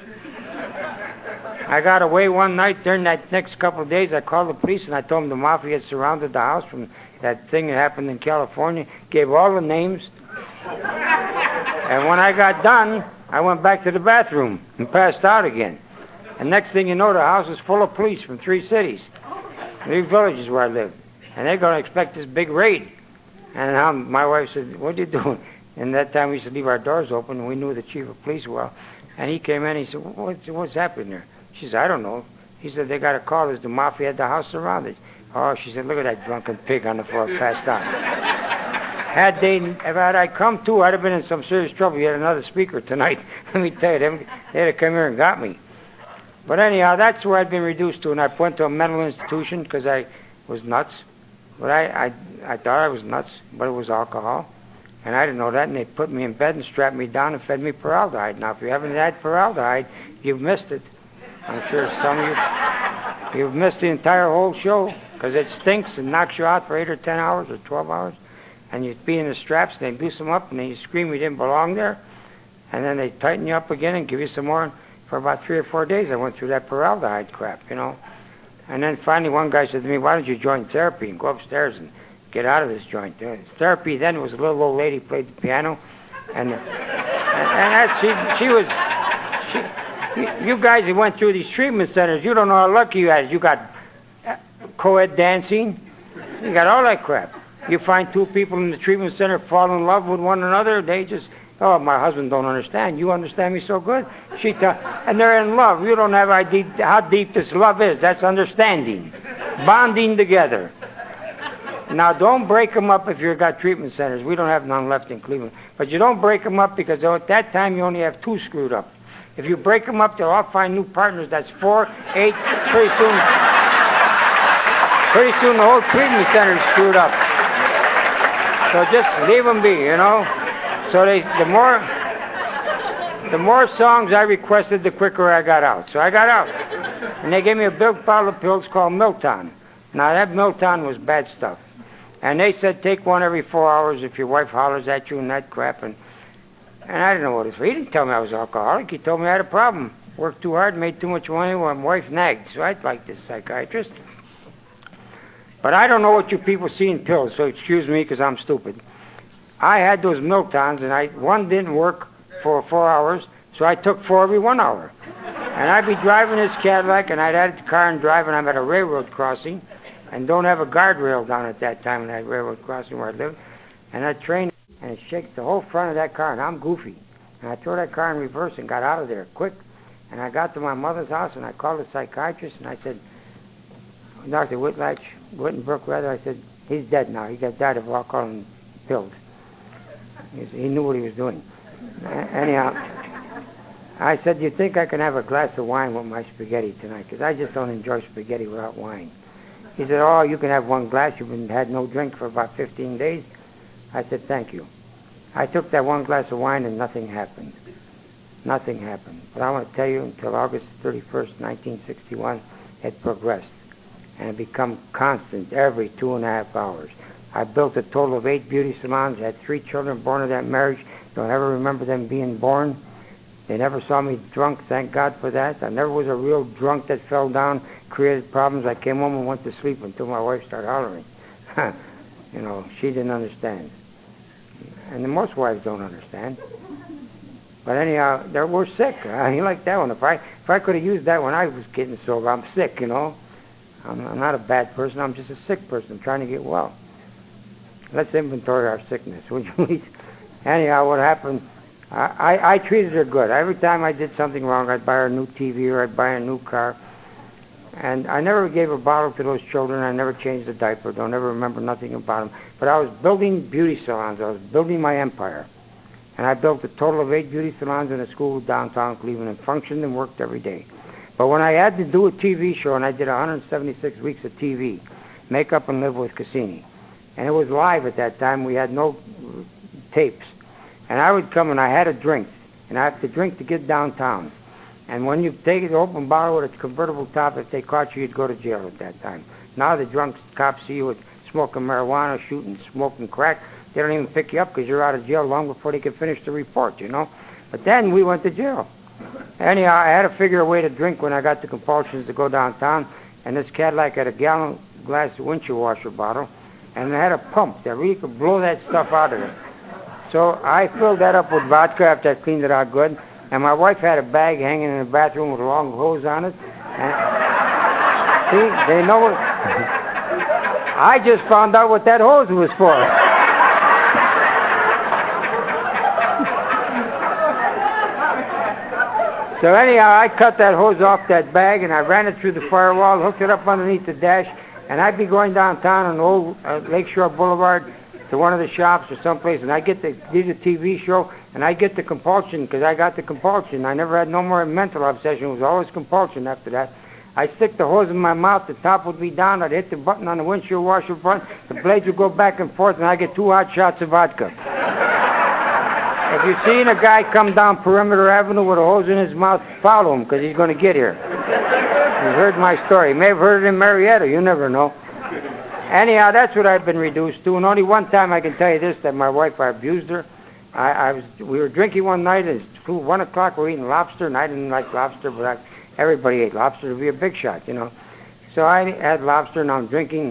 I got away one night. During that next couple of days, I called the police, and I told them the mafia had surrounded the house from that thing that happened in California, gave all the names. And when I got done, I went back to the bathroom and passed out again. And next thing you know, the house was full of police from 3 cities, 3 villages where I lived. And they're going to expect this big raid. And my wife said, what are you doing? And that time we used to leave our doors open, and we knew the chief of police well. And he came in, he said, what's happening there? She said, I don't know. He said, they got a call. There's the mafia had the house surrounded. Oh, she said, look at that drunken pig on the floor, passed out. Had I come to, I'd have been in some serious trouble. You had another speaker tonight. Let me tell you, they'd have come here and got me. But anyhow, that's where I'd been reduced to, and I went to a mental institution because I was nuts. But I thought I was nuts, but it was alcohol. And I didn't know that, and they put me in bed and strapped me down and fed me formaldehyde. Now, if you haven't had formaldehyde, you've missed it. I'm sure some of you've missed the entire whole show, because it stinks and knocks you out for 8 or 10 hours or 12 hours. And you'd be in the straps, and they'd loose them up, and then you scream you didn't belong there. And then they'd tighten you up again and give you some more. And for about 3 or 4 days, I went through that formaldehyde crap, you know. And then finally one guy said to me, why don't you join therapy and go upstairs and get out of this joint? Therapy then was a little old lady played the piano. And she was... You guys that went through these treatment centers, you don't know how lucky you had. You got co-ed dancing. You got all that crap. You find 2 people in the treatment center fall in love with one another. They just, oh, my husband don't understand. You understand me so good. And they're in love. You don't have idea how deep this love is. That's understanding. Bonding together. Now, don't break them up if you've got treatment centers. We don't have none left in Cleveland. But you don't break them up because at that time you only have 2 screwed up. If you break them up, they'll all find new partners. That's 4, 8, pretty soon the whole treatment center is screwed up. So just leave them be, you know. So the more songs I requested, the quicker I got out. So I got out. And they gave me a big bottle of pills called Milton. Now that Milton was bad stuff. And they said take one every 4 hours if your wife hollers at you and that crap. And I didn't know what it was for. He didn't tell me I was alcoholic. He told me I had a problem. Worked too hard, made too much money while my wife nagged. So I'd like this psychiatrist. But I don't know what you people see in pills, so excuse me because I'm stupid. I had those Miltons, and one didn't work for 4 hours, so I took 4 every 1 hour. And I'd be driving this Cadillac, and I'd had the car and drive, and I'm at a railroad crossing, and don't have a guardrail down at that time in that railroad crossing where I live. And that train, and it shakes the whole front of that car, and I'm goofy. And I threw that car in reverse and got out of there quick. And I got to my mother's house, and I called the psychiatrist, and I said, Dr. Wittenbrook, I said, he's dead now. He died of alcohol and pills. He knew what he was doing. Anyhow, I said, do you think I can have a glass of wine with my spaghetti tonight? Because I just don't enjoy spaghetti without wine. He said, oh, you can have 1 glass. You've had no drink for about 15 days. I said, thank you. I took that 1 glass of wine and nothing happened. Nothing happened. But I want to tell you, until August 31st, 1961, it progressed. And it become constant every 2.5 hours. I built a total of 8 beauty salons, had 3 children born of that marriage. Don't ever remember them being born. They never saw me drunk, thank God for that. I never was a real drunk that fell down, created problems. I came home and went to sleep until my wife started hollering. You know, she didn't understand. And most wives don't understand. But anyhow, we're sick. I like that one. If I could have used that when I was getting sober, I'm sick, you know. I'm not a bad person. I'm just a sick person. I'm trying to get well. Let's inventory our sickness, would you please? Anyhow, what happened, I treated her good. Every time I did something wrong, I'd buy her a new TV or I'd buy her a new car. And I never gave a bottle to those children. I never changed a diaper. Don't ever remember nothing about them. But I was building beauty salons. I was building my empire. And I built a total of 8 beauty salons in a school downtown Cleveland and functioned and worked every day. But when I had to do a TV show, and I did 176 weeks of TV, Make Up and Live with Cassini, and it was live at that time. We had no tapes. And I would come and I had a drink, and I had to drink to get downtown. And when you take an open bottle with a convertible top, if they caught you, you'd go to jail at that time. Now the drunk cops see you with smoking marijuana, shooting, smoking crack. They don't even pick you up because you're out of jail long before they can finish the report, you know. But then we went to jail. Anyhow, I had to figure a way to drink when I got the compulsions to go downtown. And this Cadillac had a gallon glass windshield washer bottle, and it had a pump that really could blow that stuff out of it. So I filled that up with vodka after I cleaned it out good. And my wife had a bag hanging in the bathroom with a long hose on it. And see, they know it. I just found out what that hose was for. So anyhow, I cut that hose off that bag, and I ran it through the firewall, hooked it up underneath the dash, and I'd be going downtown on Old Lakeshore Boulevard to one of the shops or someplace, and I get to do the TV show, and I get the compulsion because I got the compulsion. I never had no more mental obsession. It was always compulsion after that. I stick the hose in my mouth, the top would be down, I'd hit the button on the windshield washer front, the blades would go back and forth, and I get 2 hot shots of vodka. If you've seen a guy come down Perimeter Avenue with a hose in his mouth, follow him because he's going to get here. You've heard my story. You may have heard it in Marietta. You never know. Anyhow, that's what I've been reduced to. And only one time I can tell you this, that my wife, I abused her. We were drinking one night, and it's 1 o'clock, we're eating lobster, and I didn't like lobster, but everybody ate lobster to be a big shot, you know. So I had lobster, and I'm drinking,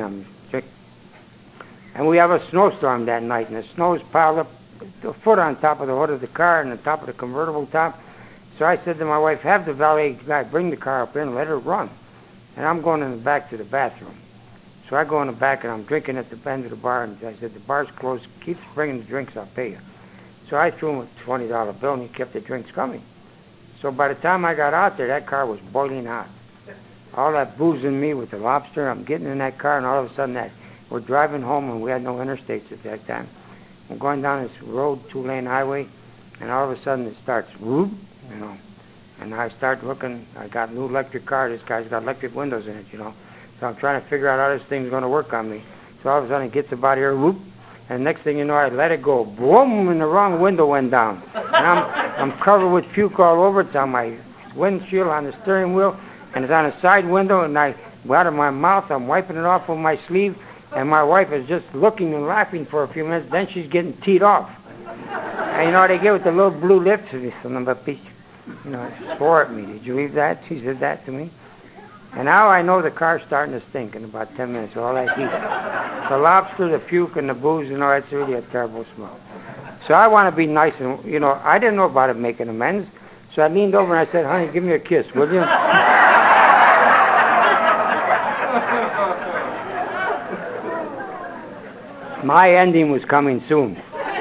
and we have a snowstorm that night, and the snow is piled up a foot on top of the hood of the car and on top of the convertible top. So I said to my wife, have the valet guy bring the car up here and let her run. And I'm going in the back to the bathroom. So I go in the back, and I'm drinking at the end of the bar, and I said, the bar's closed. Keep bringing the drinks, I'll pay you. So I threw him a $20 bill, and he kept the drinks coming. So by the time I got out there, that car was boiling hot. All that booze in me with the lobster, I'm getting in that car, and all of a sudden we're driving home, and we had no interstates at that time. I'm going down this road, 2-lane highway, and all of a sudden it starts, whoop, you know. And I start looking, I got a new electric car, this guy's got electric windows in it, you know. So I'm trying to figure out how this thing's going to work on me. So all of a sudden it gets about here, whoop, and next thing you know, I let it go, boom, and the wrong window went down. And I'm covered with puke all over. It's on my windshield, on the steering wheel, and it's on a side window, and out of my mouth, I'm wiping it off with my sleeve, and my wife is just looking and laughing for a few minutes. Then she's getting teed off. And you know what they get with the little blue lips? You know, swore at me. Did you leave that? She said that to me. And now I know the car's starting to stink in about 10 minutes. All that heat. The lobster, the puke, and the booze, you know, it's really a terrible smell. So I want to be nice. And, you know, I didn't know about it making amends. So I leaned over and I said, honey, give me a kiss, will you? My ending was coming soon.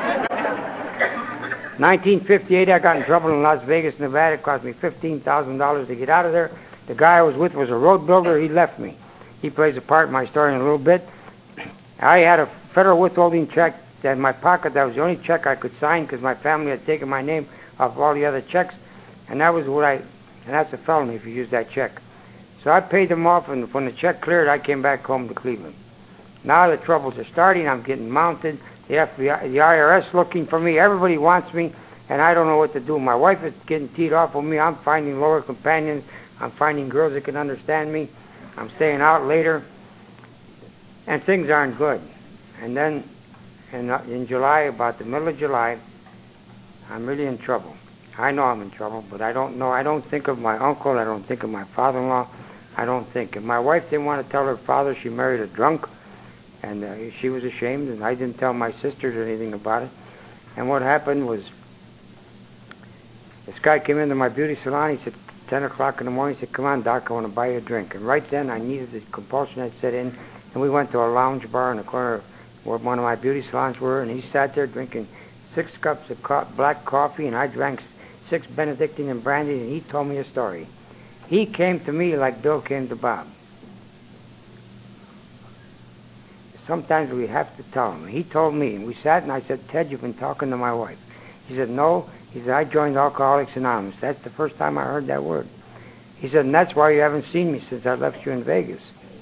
1958, I got in trouble in Las Vegas, Nevada. It cost me $15,000 to get out of there. The guy I was with was a road builder. He left me. He plays a part in my story in a little bit. I had a federal withholding check in my pocket. That was the only check I could sign because my family had taken my name off all the other checks. And that was and that's a felony if you use that check. So I paid them off, and when the check cleared, I came back home to Cleveland. Now the troubles are starting. I'm getting mounted. The FBI, the IRS looking for me. Everybody wants me, and I don't know what to do. My wife is getting teed off with me. I'm finding lower companions. I'm finding girls that can understand me. I'm staying out later, and things aren't good. And then in July, about the middle of July, I'm really in trouble. I know I'm in trouble, but I don't know. I don't think of my uncle. I don't think of my father-in-law. I don't think. And my wife didn't want to tell her father she married a drunk. And she was ashamed, and I didn't tell my sisters anything about it. And what happened was, this guy came into my beauty salon. He said, 10 o'clock in the morning, he said, come on, Doc, I want to buy you a drink. And right then, I needed the compulsion that set in, and we went to a lounge bar in the corner where one of my beauty salons were, and he sat there drinking 6 cups of black coffee, and I drank 6 Benedictine and brandy, and he told me a story. He came to me like Bill came to Bob. Sometimes we have to tell him. He told me, and we sat and I said, Ted, you've been talking to my wife. He said, no. He said, I joined Alcoholics Anonymous. That's the first time I heard that word. He said, and that's why you haven't seen me since I left you in Vegas.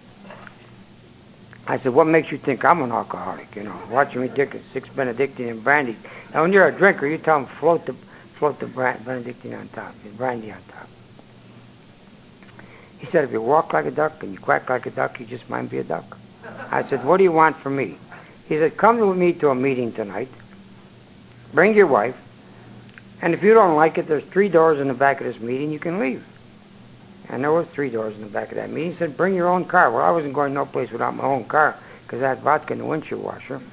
I said, what makes you think I'm an alcoholic? You know, watching me drink 6 Benedictine brandy. Now, when you're a drinker, you tell them float the Benedictine on top, the brandy on top. He said, if you walk like a duck and you quack like a duck, you just might be a duck. I said, what do you want from me? He said, come with me to a meeting tonight. Bring your wife. And if you don't like it, there's 3 doors in the back of this meeting. You can leave. And there was 3 doors in the back of that meeting. He said, bring your own car. Well, I wasn't going no place without my own car because I had vodka in the windshield washer.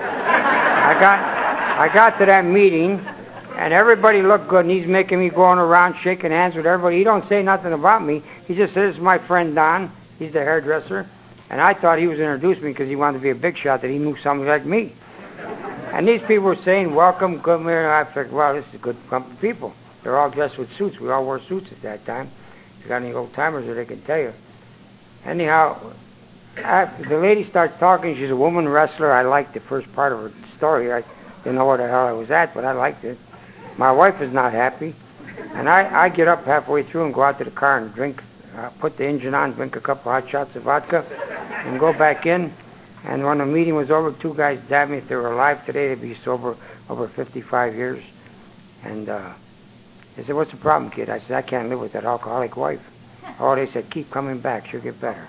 I got to that meeting, and everybody looked good, and he's making me going around shaking hands with everybody. He don't say nothing about me. He just says, this is my friend Don. He's the hairdresser. And I thought he was introducing me because he wanted to be a big shot, that he knew somebody like me. And these people were saying, welcome, come here. And I figured, well, this is a good group of people. They're all dressed with suits. We all wore suits at that time. If you got any old-timers there, they can tell you. Anyhow, after the lady starts talking. She's a woman wrestler. I liked the first part of her story. I didn't know where the hell I was at, but I liked it. My wife is not happy. And I get up halfway through and go out to the car and drink, put the engine on, drink a couple hot shots of vodka, and go back in. And when the meeting was over, 2 guys dabbed me. If they were alive today, they'd be sober over 55 years. And they said, what's the problem, kid? I said, I can't live with that alcoholic wife. Oh, they said, keep coming back. She'll get better.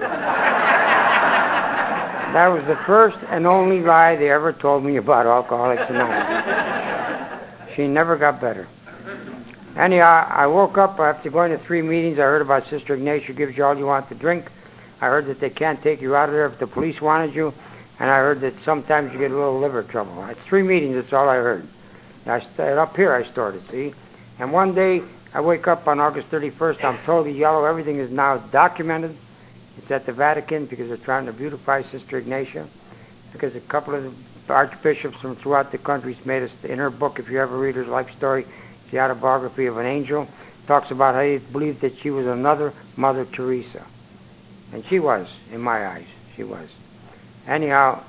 That was the first and only lie they ever told me about Alcoholics Anonymous. She never got better. Anyhow, I woke up after going to 3 meetings. I heard about Sister Ignatia gives you all you want to drink. I heard that they can't take you out of there if the police wanted you. And I heard that sometimes you get a little liver trouble. It's 3 meetings, that's all I heard. Up here I started, see? And one day, I wake up on August 31st, I'm totally yellow. Everything is now documented. It's at the Vatican because they're trying to beautify Sister Ignatia. Because a couple of the archbishops from throughout the country made us, in her book, if you ever read her life story, it's the autobiography of an angel, talks about how he believed that she was another Mother Teresa. And she was, in my eyes, she was. Anyhow,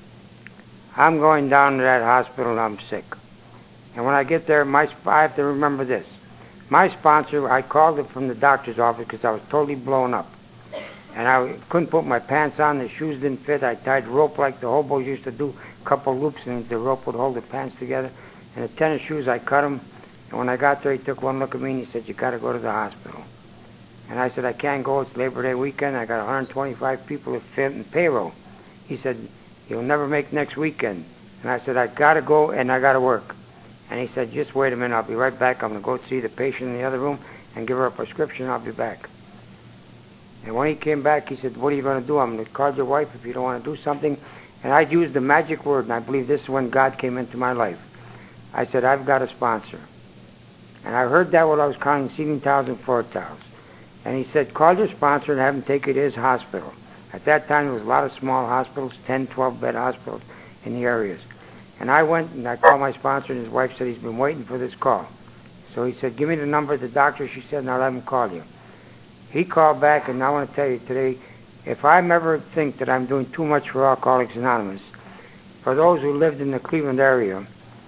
I'm going down to that hospital and I'm sick. And when I get there, I have to remember this. My sponsor, I called him from the doctor's office because I was totally blown up. And I couldn't put my pants on, the shoes didn't fit. I tied rope like the hobos used to do, a couple loops, and the rope would hold the pants together. And the tennis shoes, I cut them. And when I got there, he took one look at me and he said, you got to go to the hospital. And I said, I can't go. It's Labor Day weekend. I got 125 people in payroll. He said, you'll never make next weekend. And I said, I got to go and I got to work. And he said, just wait a minute. I'll be right back. I'm going to go see the patient in the other room and give her a prescription. I'll be back. And when he came back, he said, what are you going to do? I'm going to call your wife if you don't want to do something. And I used the magic word, and I believe this is when God came into my life. I said, I've got a sponsor. And I heard that while I was counting ceiling tiles and floor tiles. And he said, call your sponsor and have him take you to his hospital. At that time, there was a lot of small hospitals, 10, 12-bed hospitals in the areas. And I went and I called my sponsor, and his wife said he's been waiting for this call. So he said, give me the number of the doctor. She said, now let him call you. He called back, and I want to tell you today, if I ever think that I'm doing too much for Alcoholics Anonymous, for those who lived in the Cleveland area,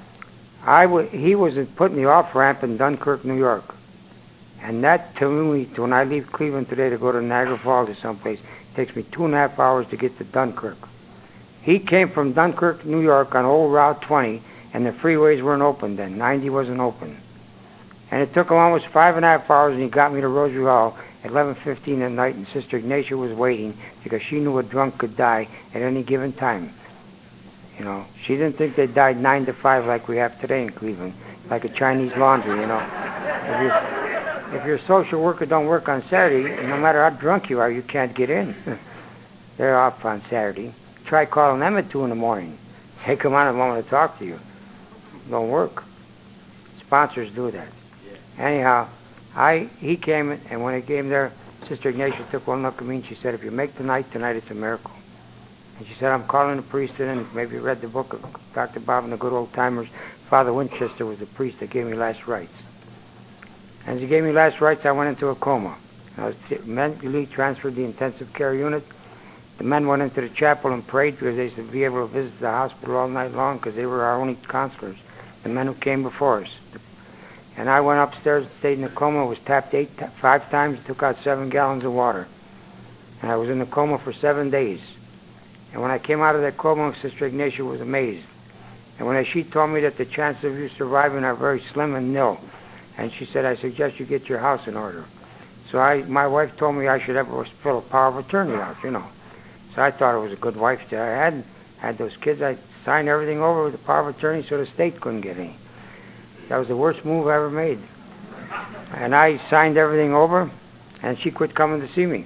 he was putting the off-ramp in Dunkirk, New York. And that, to me, when I leave Cleveland today to go to Niagara Falls or someplace, it takes me 2.5 hours to get to Dunkirk. He came from Dunkirk, New York on old Route 20, and the freeways weren't open then. 90 wasn't open. And it took him almost 5.5 hours, and he got me to Rosary Hall at 11:15 at night, and Sister Ignatia was waiting because she knew a drunk could die at any given time. You know, she didn't think they died 9 to 5 like we have today in Cleveland, like a Chinese laundry, you know. If your social worker don't work on Saturday, no matter how drunk you are, you can't get in. They're off on Saturday. Try calling them at 2 in the morning. Say, come on, I want to talk to you. Don't work. Sponsors do that. Anyhow, he came, and when he came there, Sister Ignatia took one look at me, and she said, if you make tonight it's a miracle. And she said, I'm calling the priest in, and maybe you read the book of Dr. Bob and the Good Old Timers. Father Winchester was the priest that gave me last rites. As he gave me last rites, I went into a coma. I was immediately transferred to the intensive care unit. The men went into the chapel and prayed because they should be able to visit the hospital all night long because they were our only counselors, the men who came before us. And I went upstairs and stayed in a coma, was tapped 5 times, took out 7 gallons of water. And I was in the coma for 7 days. And when I came out of that coma, Sister Ignatia was amazed. And when she told me that the chances of you surviving are very slim and nil, and she said, I suggest you get your house in order. So my wife told me I should ever fill a power of attorney out, So I thought it was a good wife. I had those kids. I signed everything over with the power of attorney so the state couldn't get any. That was the worst move I ever made. And I signed everything over, and she quit coming to see me.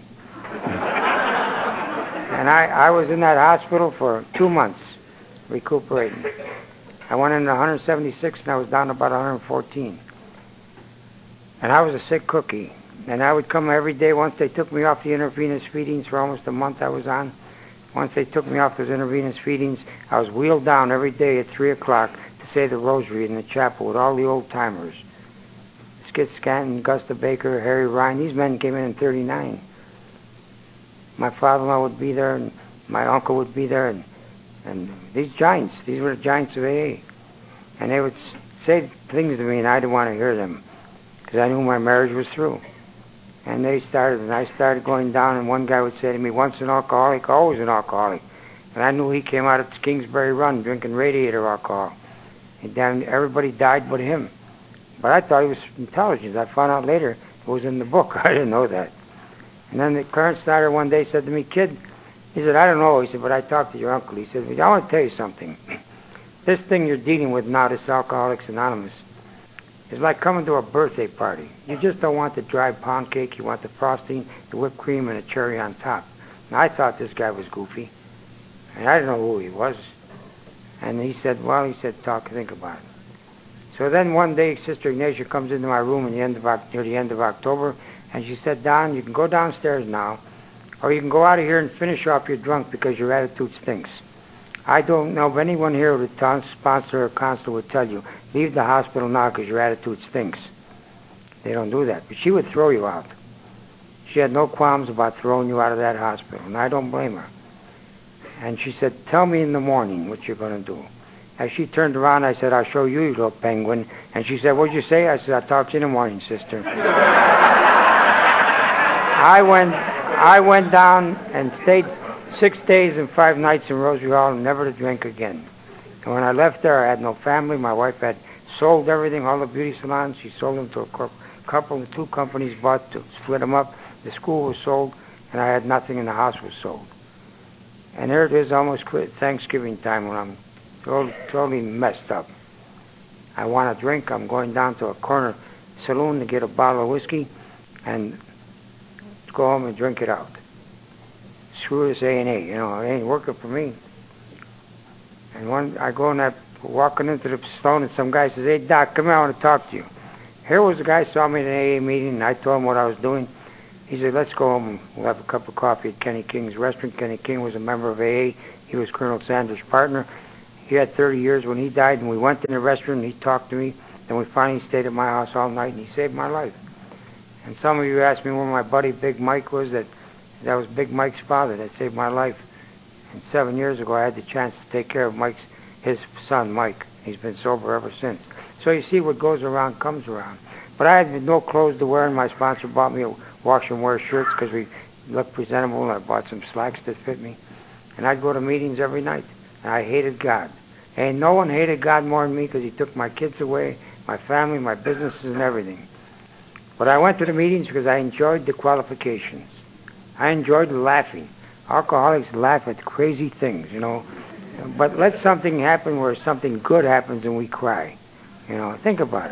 And I was in that hospital for 2 months, recuperating. I went in at 176, and I was down to about 114. And I was a sick cookie. And I would come every day. Once they took me off the intravenous feedings for almost a month I was on. Once they took me off those intravenous feedings, I was wheeled down every day at 3 o'clock to say the rosary in the chapel with all the old-timers. Skid Scranton, Gusta Baker, Harry Ryan. These men came in 39. My father-in-law would be there, and my uncle would be there, and these giants, these were the giants of AA. And they would say things to me, and I didn't want to hear them because I knew my marriage was through. And I started going down, and one guy would say to me, once an alcoholic, always an alcoholic. And I knew he came out of Kingsbury Run drinking Radiator alcohol. And then everybody died but him. But I thought he was intelligent. I found out later it was in the book. I didn't know that. And then the Clarence Snyder one day said to me, kid, he said, I don't know. He said, but I talked to your uncle. He said, I want to tell you something. This thing you're dealing with now, this Alcoholics Anonymous, is like coming to a birthday party. You just don't want the dry pound cake. You want the frosting, the whipped cream, and a cherry on top. And I thought this guy was goofy. And I didn't know who he was. And he said, think about it. So then one day, Sister Ignatia comes into my room near the end of October, and she said, Don, you can go downstairs now, or you can go out of here and finish off your drunk because your attitude stinks. I don't know of anyone here who the sponsor or counselor would tell you, leave the hospital now because your attitude stinks. They don't do that. But she would throw you out. She had no qualms about throwing you out of that hospital, and I don't blame her. And she said, tell me in the morning what you're going to do. As she turned around, I said, I'll show you, you little penguin. And she said, what'd you say? I said, I'll talk to you in the morning, sister. I went down and stayed 6 days and 5 nights in Rosary Hall and never to drink again. And when I left there, I had no family. My wife had sold everything, all the beauty salons. She sold them to a couple, the 2 companies bought to split them up. The school was sold, and I had nothing, and the house was sold. And there it is, almost Thanksgiving time, when I'm totally messed up. I want a drink. I'm going down to a corner saloon to get a bottle of whiskey and go home and drink it out. Screw this A&A, it ain't working for me. And I go in that, walking into the stone, and some guy says, hey, Doc, come here, I want to talk to you. Here was a guy saw me at an AA meeting, and I told him what I was doing. He said, let's go home and we'll have a cup of coffee at Kenny King's restaurant. Kenny King was a member of AA. He was Colonel Sanders' partner. He had 30 years when he died, and we went in the restaurant, and he talked to me. Then we finally stayed at my house all night, and he saved my life. And some of you asked me where my buddy Big Mike was. That was Big Mike's father that saved my life. And 7 years ago, I had the chance to take care of his son, Mike. He's been sober ever since. So you see, what goes around comes around. But I had no clothes to wear, and my sponsor bought me a wash and wear shirts because we looked presentable, and I bought some slacks that fit me. And I'd go to meetings every night, and I hated God. And no one hated God more than me because he took my kids away, my family, my businesses, and everything. But I went to the meetings because I enjoyed the qualifications. I enjoyed laughing. Alcoholics laugh at crazy things, But let something happen where something good happens and we cry. Think about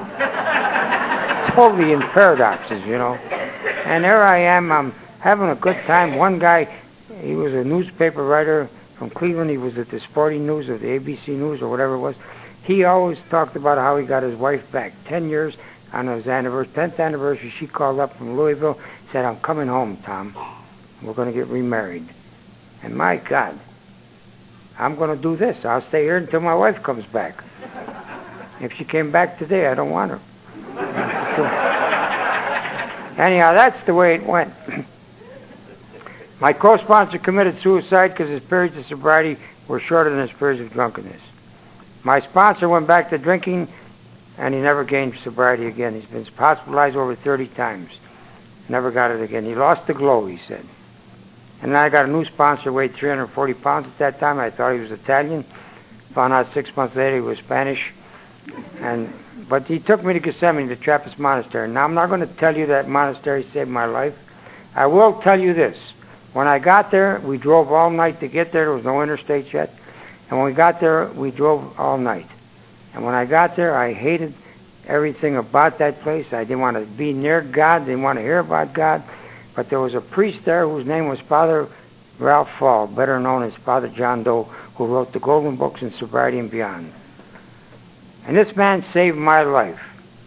it. Totally in paradoxes, And there I am, I'm having a good time. One guy, he was a newspaper writer from Cleveland. He was at the Sporting News or the ABC News or whatever it was. He always talked about how he got his wife back. 10 years on his 10th anniversary, she called up from Louisville, said, I'm coming home, Tom. We're going to get remarried. And my God, I'm going to do this. I'll stay here until my wife comes back. If she came back today, I don't want her. Anyhow, that's the way it went. My co-sponsor committed suicide because his periods of sobriety were shorter than his periods of drunkenness. My sponsor went back to drinking, and he never gained sobriety again. He's been hospitalized over 30 times. Never got it again. He lost the glow, he said. And then I got a new sponsor, weighed 340 pounds at that time. I thought he was Italian. Found out 6 months later he was Spanish. But he took me to Gethsemane, the Trappist monastery. Now, I'm not going to tell you that monastery saved my life. I will tell you this. When I got there, we drove all night to get there. There was no interstates yet. And when we got there, we drove all night. And when I got there, I hated everything about that place. I didn't want to be near God. Didn't want to hear about God. But there was a priest there whose name was Father Ralph Fall, better known as Father John Doe, who wrote the Golden Books in Sobriety and Beyond. And this man saved my life.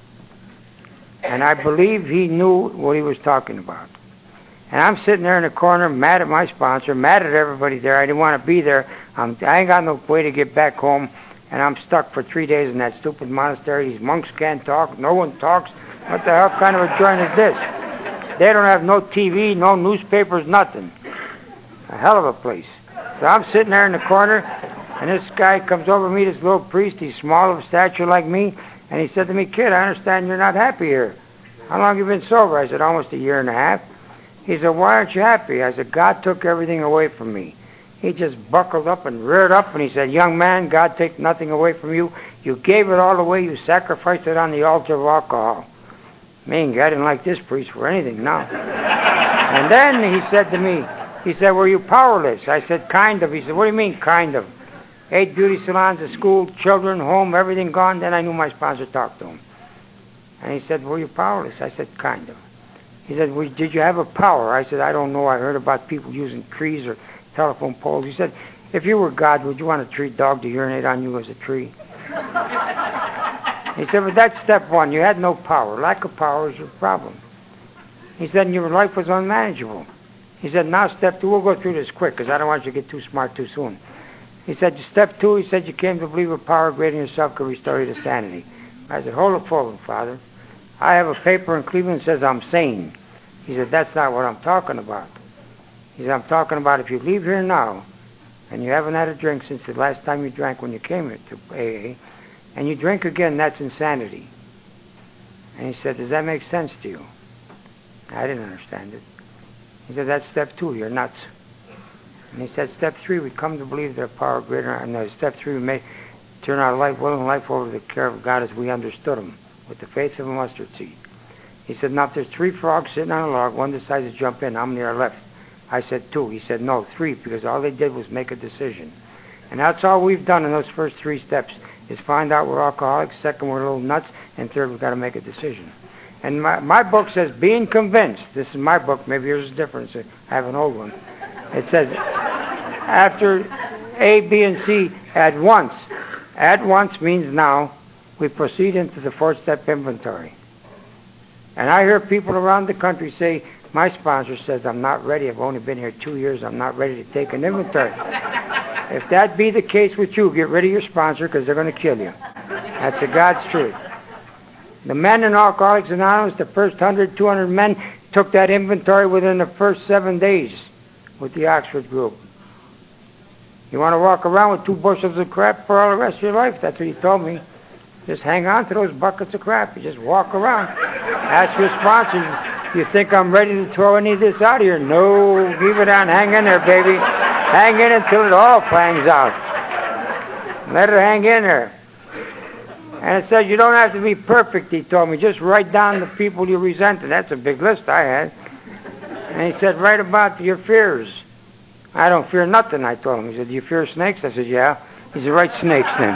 And I believe he knew what he was talking about. And I'm sitting there in the corner, mad at my sponsor, mad at everybody there. I didn't want to be there. I ain't got no way to get back home, and I'm stuck for 3 days in that stupid monastery. These monks can't talk. No one talks. What the hell kind of a joint is this? They don't have no TV, no newspapers, nothing. A hell of a place. So I'm sitting there in the corner, and this guy comes over to me, this little priest. He's small of stature like me, and he said to me, "Kid, I understand you're not happy here. How long have you been sober?" I said, "Almost a year and a half." He said, "Why aren't you happy?" I said, "God took everything away from me." He just buckled up and reared up, and he said, "Young man, God take nothing away from you. You gave it all away. You sacrificed it on the altar of alcohol." Man, I didn't like this priest for anything now. And then he said to me, he said, "Were you powerless?" I said, "Kind of." He said, "What do you mean, kind of?" 8 beauty salons, a school, children, home, everything gone. Then I knew my sponsor talked to him. And he said, "Were you powerless?" I said, "Kind of." He said, "Well, did you have a power?" I said, "I don't know. I heard about people using trees or telephone poles." He said, "If you were God, would you want a tree dog to urinate on you as a tree?" He said, "But that's step one. You had no power. Lack of power is your problem." He said, "And your life was unmanageable." He said, "Now step two, we'll go through this quick because I don't want you to get too smart too soon." He said, "Step two," he said, "you came to believe a power greater than yourself could restore you to sanity." I said, "Hold it forward, Father. I have a paper in Cleveland that says I'm sane." He said, "That's not what I'm talking about." He said, "I'm talking about if you leave here now and you haven't had a drink since the last time you drank when you came here to AA, and you drink again, that's insanity." And he said, "Does that make sense to you?" I didn't understand it. He said, "That's step two. You're nuts." And he said, "Step three, we come to believe that a power greater, and step three, we may turn our will and life over to the care of God as we understood him, with the faith of a mustard seed." He said, "Now if there's 3 frogs sitting on a log, one decides to jump in, how many are left?" I said, 2. He said, "No, 3, because all they did was make a decision." And that's all we've done in those first 3 steps, is find out we're alcoholics, second, we're little nuts, and third, we've got to make a decision. And my book says, being convinced. This is my book. Maybe yours is different. I have an old one. It says, after A, B, and C, at once. At once means now. We proceed into the 4-step inventory. And I hear people around the country say, "My sponsor says I'm not ready. I've only been here 2 years. I'm not ready to take an inventory." If that be the case with you, get rid of your sponsor because they're going to kill you. That's the God's truth. The men in Alcoholics Anonymous, the first 100, 200 men, took that inventory within the first 7 days with the Oxford group. You want to walk around with 2 bushels of crap for all the rest of your life? That's what he told me. Just hang on to those buckets of crap. You just walk around. Ask your sponsor, "You think I'm ready to throw any of this out of here?" "No, leave it on. Hang in there, baby. Hang in until it all fangs out. Let it hang in there." And it said, "You don't have to be perfect," he told me. "Just write down the people you resented." That's a big list I had. And he said, "Write about your fears." "I don't fear nothing," I told him. He said, "Do you fear snakes?" I said, "Yeah." He said, "Write snakes then."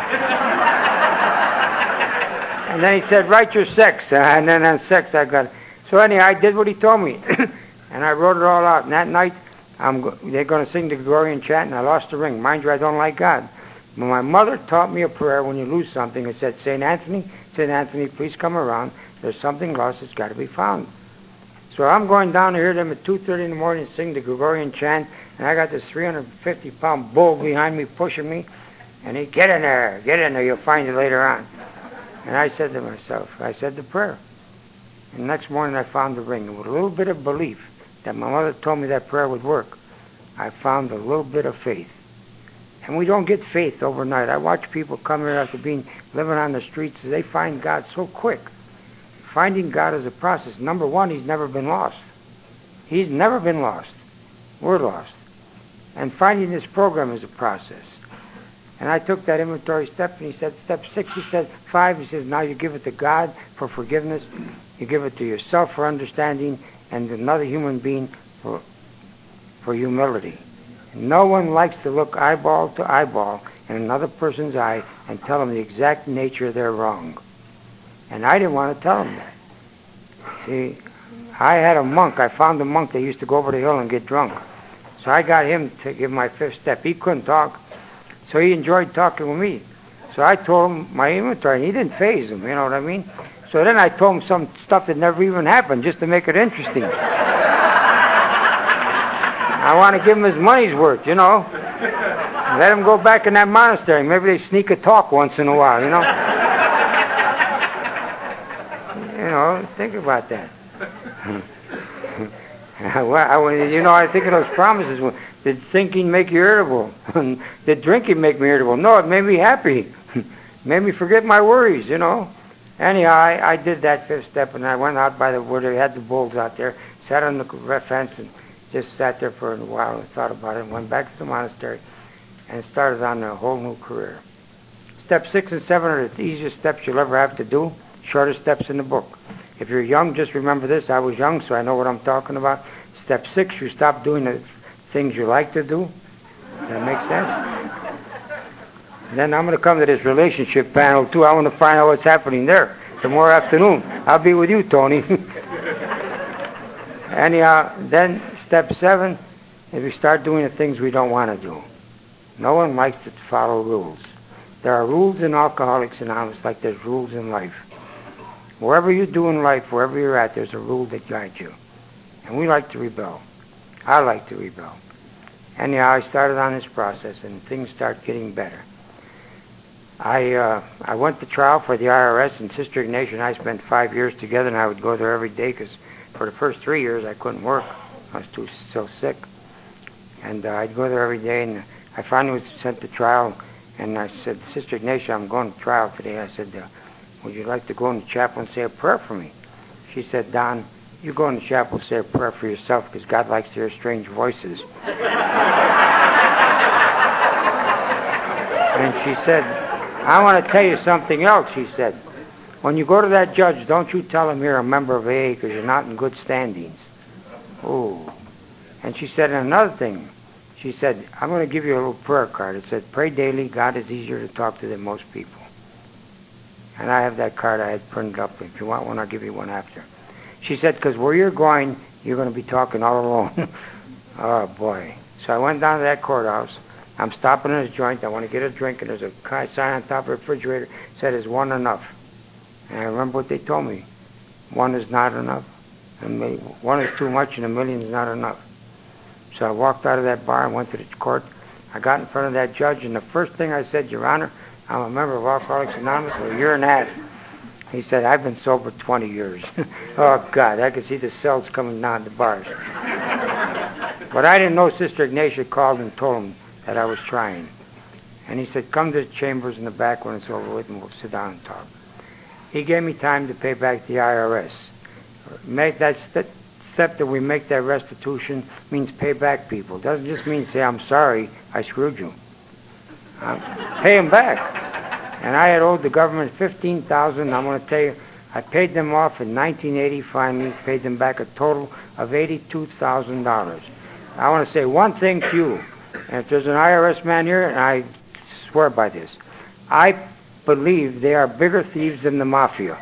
And then he said, "Write your sex." And then on sex I got it. So anyhow, I did what he told me. And I wrote it all out. And that night, they're going to sing the Gregorian chant, and I lost the ring. Mind you, I don't like God. But my mother taught me a prayer when you lose something. It said, St. Anthony, please come around. There's something lost that's got to be found." So I'm going down to hear them at 2:30 in the morning sing the Gregorian chant, and I got this 350-pound bull behind me pushing me, and he, get in there, you'll find it later on." And I said to myself, I said the prayer. And the next morning I found the ring. And with a little bit of belief that my mother told me that prayer would work, I found a little bit of faith. And we don't get faith overnight. I watch people come here after living on the streets. They find God so quick. Finding God is a process. Number one, He's never been lost. He's never been lost. We're lost. And finding this program is a process. And I took that inventory step, and he said, step 6, he said, 5, he says, now you give it to God for forgiveness, you give it to yourself for understanding, and another human being for humility. And no one likes to look eyeball to eyeball in another person's eye and tell them the exact nature of their wrong. And I didn't want to tell them that. See, I had a monk. I found a monk that used to go over the hill and get drunk. So I got him to give my 5th step. He couldn't talk, so he enjoyed talking with me. So I told him my inventory, and he didn't faze him, you know what I mean? So then I told him some stuff that never even happened, just to make it interesting. I want to give him his money's worth, you know. Let him go back in that monastery. Maybe they sneak a talk once in a while, you know. You know, think about that. I think of those promises. Did thinking make you irritable? Did drinking make me irritable? No, it made me happy. Made me forget my worries, you know. Anyhow, I did that 5th step, and I went out by where they had the bulls out there, sat on the fence, and just sat there for a while and thought about it, and went back to the monastery, and started on a whole new career. Step 6 and 7 are the easiest steps you'll ever have to do, shortest steps in the book. If you're young, just remember this. I was young, so I know what I'm talking about. Step 6, you stop doing the things you like to do. Does that make sense? Then I'm going to come to this relationship panel, too. I want to find out what's happening there tomorrow afternoon. I'll be with you, Tony. Anyhow, then step 7 is we start doing the things we don't want to do. No one likes to follow rules. There are rules in Alcoholics Anonymous like there's rules in life. Wherever you do in life, wherever you're at, there's a rule that guides you. And we like to rebel. I like to rebel. Anyhow, I started on this process, and things start getting better. I went to trial for the IRS, and Sister Ignatia and I spent 5 years together, and I would go there every day because for the first 3 years I couldn't work. I was so sick. And I'd go there every day, and I finally was sent to trial, and I said, Sister Ignatia, I'm going to trial today. I said, would you like to go in the chapel and say a prayer for me? She said, Don, you go in the chapel and say a prayer for yourself because God likes to hear strange voices. And she said, I want to tell you something else, she said. When you go to that judge, don't you tell him you're a member of AA because you're not in good standings. Oh. And she said another thing. She said, I'm going to give you a little prayer card. It said, pray daily. God is easier to talk to than most people. And I have that card I had printed up. If you want one, I'll give you one after. She said, because where you're going, you're going to be talking all alone. Oh, boy. So I went down to that courthouse. I'm stopping in a joint. I want to get a drink, and there's a sign on top of the refrigerator that said, is 1 enough? And I remember what they told me. 1 is not enough. And 1 is too much, and 1,000,000 is not enough. So I walked out of that bar and went to the court. I got in front of that judge, and the first thing I said, Your Honor, I'm a member of Alcoholics Anonymous for a year and a half. He said, I've been sober 20 years. Oh, God, I could see the cells coming down the bars. But I didn't know Sister Ignatia called and told him that I was trying. And he said, come to the chambers in the back when it's over with, and we'll sit down and talk. He gave me time to pay back the IRS. Make that step that we make that restitution means pay back people. It doesn't just mean say, I'm sorry, I screwed you. Pay them back. And I had owed the government $15,000. I'm going to tell you, I paid them off in 1980, finally paid them back a total of $82,000. I want to say one thing to you, and if there's an IRS man here, and I swear by this, I believe they are bigger thieves than the mafia.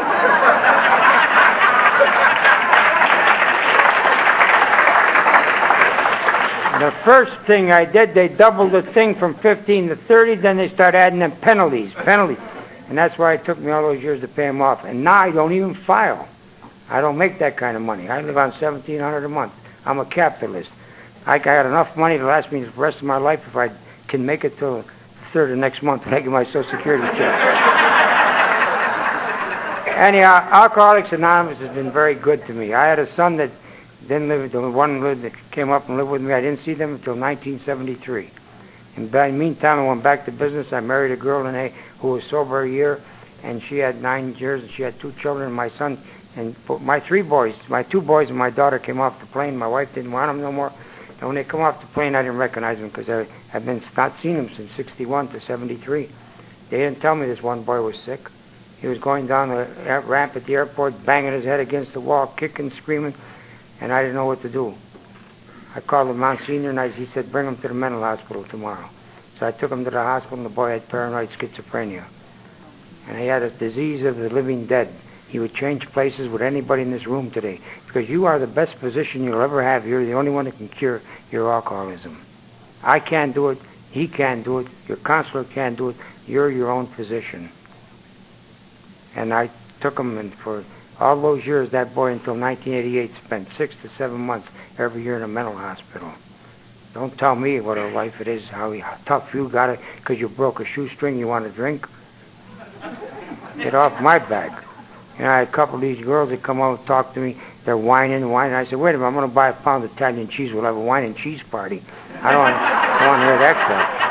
The first thing I did, they doubled the thing from 15 to 30, then they start adding them penalties. And that's why it took me all those years to pay them off. And now I don't even file. I don't make that kind of money. I live on $1,700 a month. I'm a capitalist. I got enough money to last me the rest of my life if I can make it till the 3rd of next month when I get my Social Security check. Anyhow, Alcoholics Anonymous has been very good to me. I had a son that didn't live, the one that came up and lived with me. I didn't see them until 1973. In the meantime, I went back to business. I married a girl who was sober a year, and she had 9 years, and she had 2 children. And my son and my 2 boys and my daughter came off the plane. My wife didn't want them no more. And when they come off the plane, I didn't recognize them because I had not seen them since 61 to 73. They didn't tell me this one boy was sick. He was going down the ramp at the airport, banging his head against the wall, kicking, screaming, and I didn't know what to do. I called the Monsignor, and he said, bring him to the mental hospital tomorrow. So I took him to the hospital, and the boy had paranoid schizophrenia. And he had a disease of the living dead. He would change places with anybody in this room today, because you are the best physician you'll ever have. You're the only one that can cure your alcoholism. I can't do it. He can't do it. Your counselor can't do it. You're your own physician. And I took him, and for all those years, that boy until 1988 spent 6 to 7 months every year in a mental hospital. Don't tell me what a life it is, how tough you got it because you broke a shoestring, you want to drink. Get off my back. You know, I had a couple of these girls that come out and talk to me. They're whining. I said, wait a minute, I'm going to buy a pound of Italian cheese. We'll have a wine and cheese party. I don't want to hear that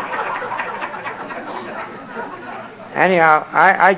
crap. Anyhow, I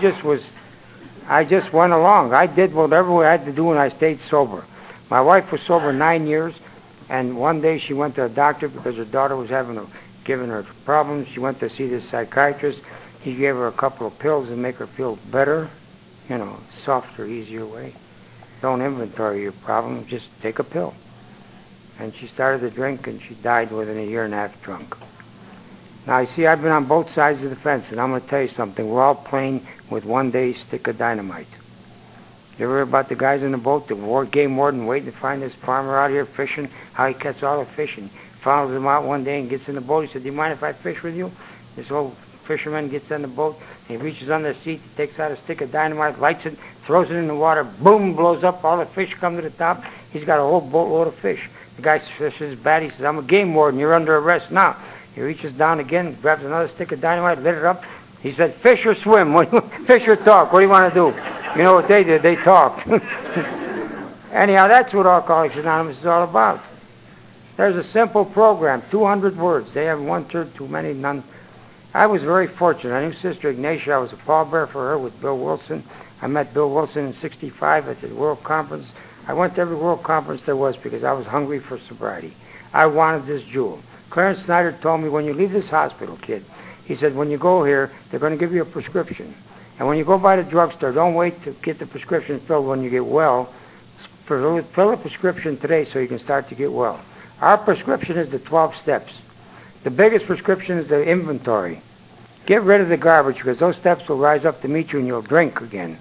just went along. I did whatever I had to do, and I stayed sober. My wife was sober 9 years, and one day she went to a doctor because her daughter was giving her problems. She went to see this psychiatrist. He gave her a couple of pills to make her feel better. You know, softer, easier way. Don't inventory your problem, just take a pill. And she started to drink, and she died within a year and a half drunk. Now, you see, I've been on both sides of the fence, and I'm going to tell you something. We're all playing with one day's stick of dynamite. You ever hear about the guys in the boat, the game warden waiting to find this farmer out here fishing, how he catches all the fish, and follows him out one day and gets in the boat. He said, do you mind if I fish with you? This old fisherman gets in the boat, and he reaches under the seat, he takes out a stick of dynamite, lights it, throws it in the water, boom, blows up, all the fish come to the top. He's got a whole boatload of fish. The guy fishes bad. He says, I'm a game warden, you're under arrest now. He reaches down again, grabs another stick of dynamite, lit it up. He said, fish or swim? Fish or talk? What do you want to do? You know what they did? They talked. Anyhow, that's what Alcoholics Anonymous is all about. There's a simple program, 200 words. They have 1/3 too many, none. I was very fortunate. I knew Sister Ignatia. I was a pallbearer for her with Bill Wilson. I met Bill Wilson in 65 at the World Conference. I went to every World Conference there was because I was hungry for sobriety. I wanted this jewel. Clarence Snyder told me, when you leave this hospital, kid, he said, when you go here, they're going to give you a prescription. And when you go by the drugstore, don't wait to get the prescription filled when you get well. Fill a prescription today so you can start to get well. Our prescription is the 12 steps. The biggest prescription is the inventory. Get rid of the garbage because those steps will rise up to meet you and you'll drink again.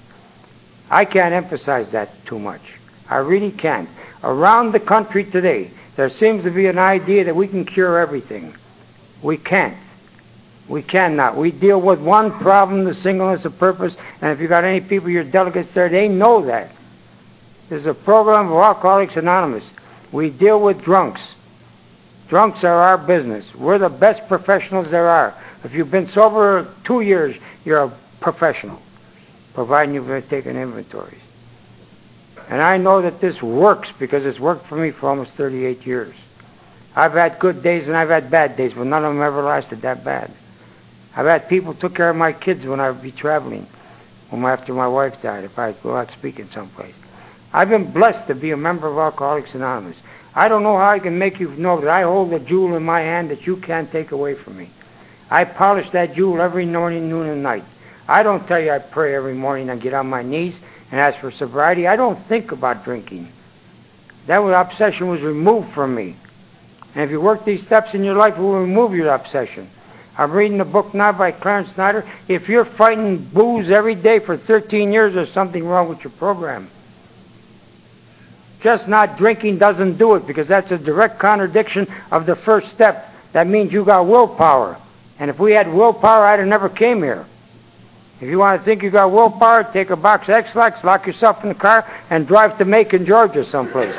I can't emphasize that too much. I really can't. Around the country today, there seems to be an idea that we can cure everything. We can't. We cannot. We deal with one problem, the singleness of purpose, and if you've got any people, your delegates there, they know that. This is a program of Alcoholics Anonymous. We deal with drunks. Drunks are our business. We're the best professionals there are. If you've been sober 2 years, you're a professional, providing you've taken inventories. And I know that this works because it's worked for me for almost 38 years. I've had good days and I've had bad days, but none of them ever lasted that bad. I've had people took care of my kids when I would be traveling, after my wife died, if I'd go out speaking someplace. I've been blessed to be a member of Alcoholics Anonymous. I don't know how I can make you know that I hold a jewel in my hand that you can't take away from me. I polish that jewel every morning, noon, and night. I don't tell you I pray every morning and get on my knees and ask for sobriety. I don't think about drinking. That obsession was removed from me. And if you work these steps in your life, it will remove your obsession. I'm reading a book now by Clarence Snyder. If you're fighting booze every day for 13 years, there's something wrong with your program. Just not drinking doesn't do it because that's a direct contradiction of the first step. That means you got willpower. And if we had willpower, I'd have never came here. If you want to think you got willpower, take a box of X-Lax, lock yourself in the car, and drive to Macon, Georgia someplace.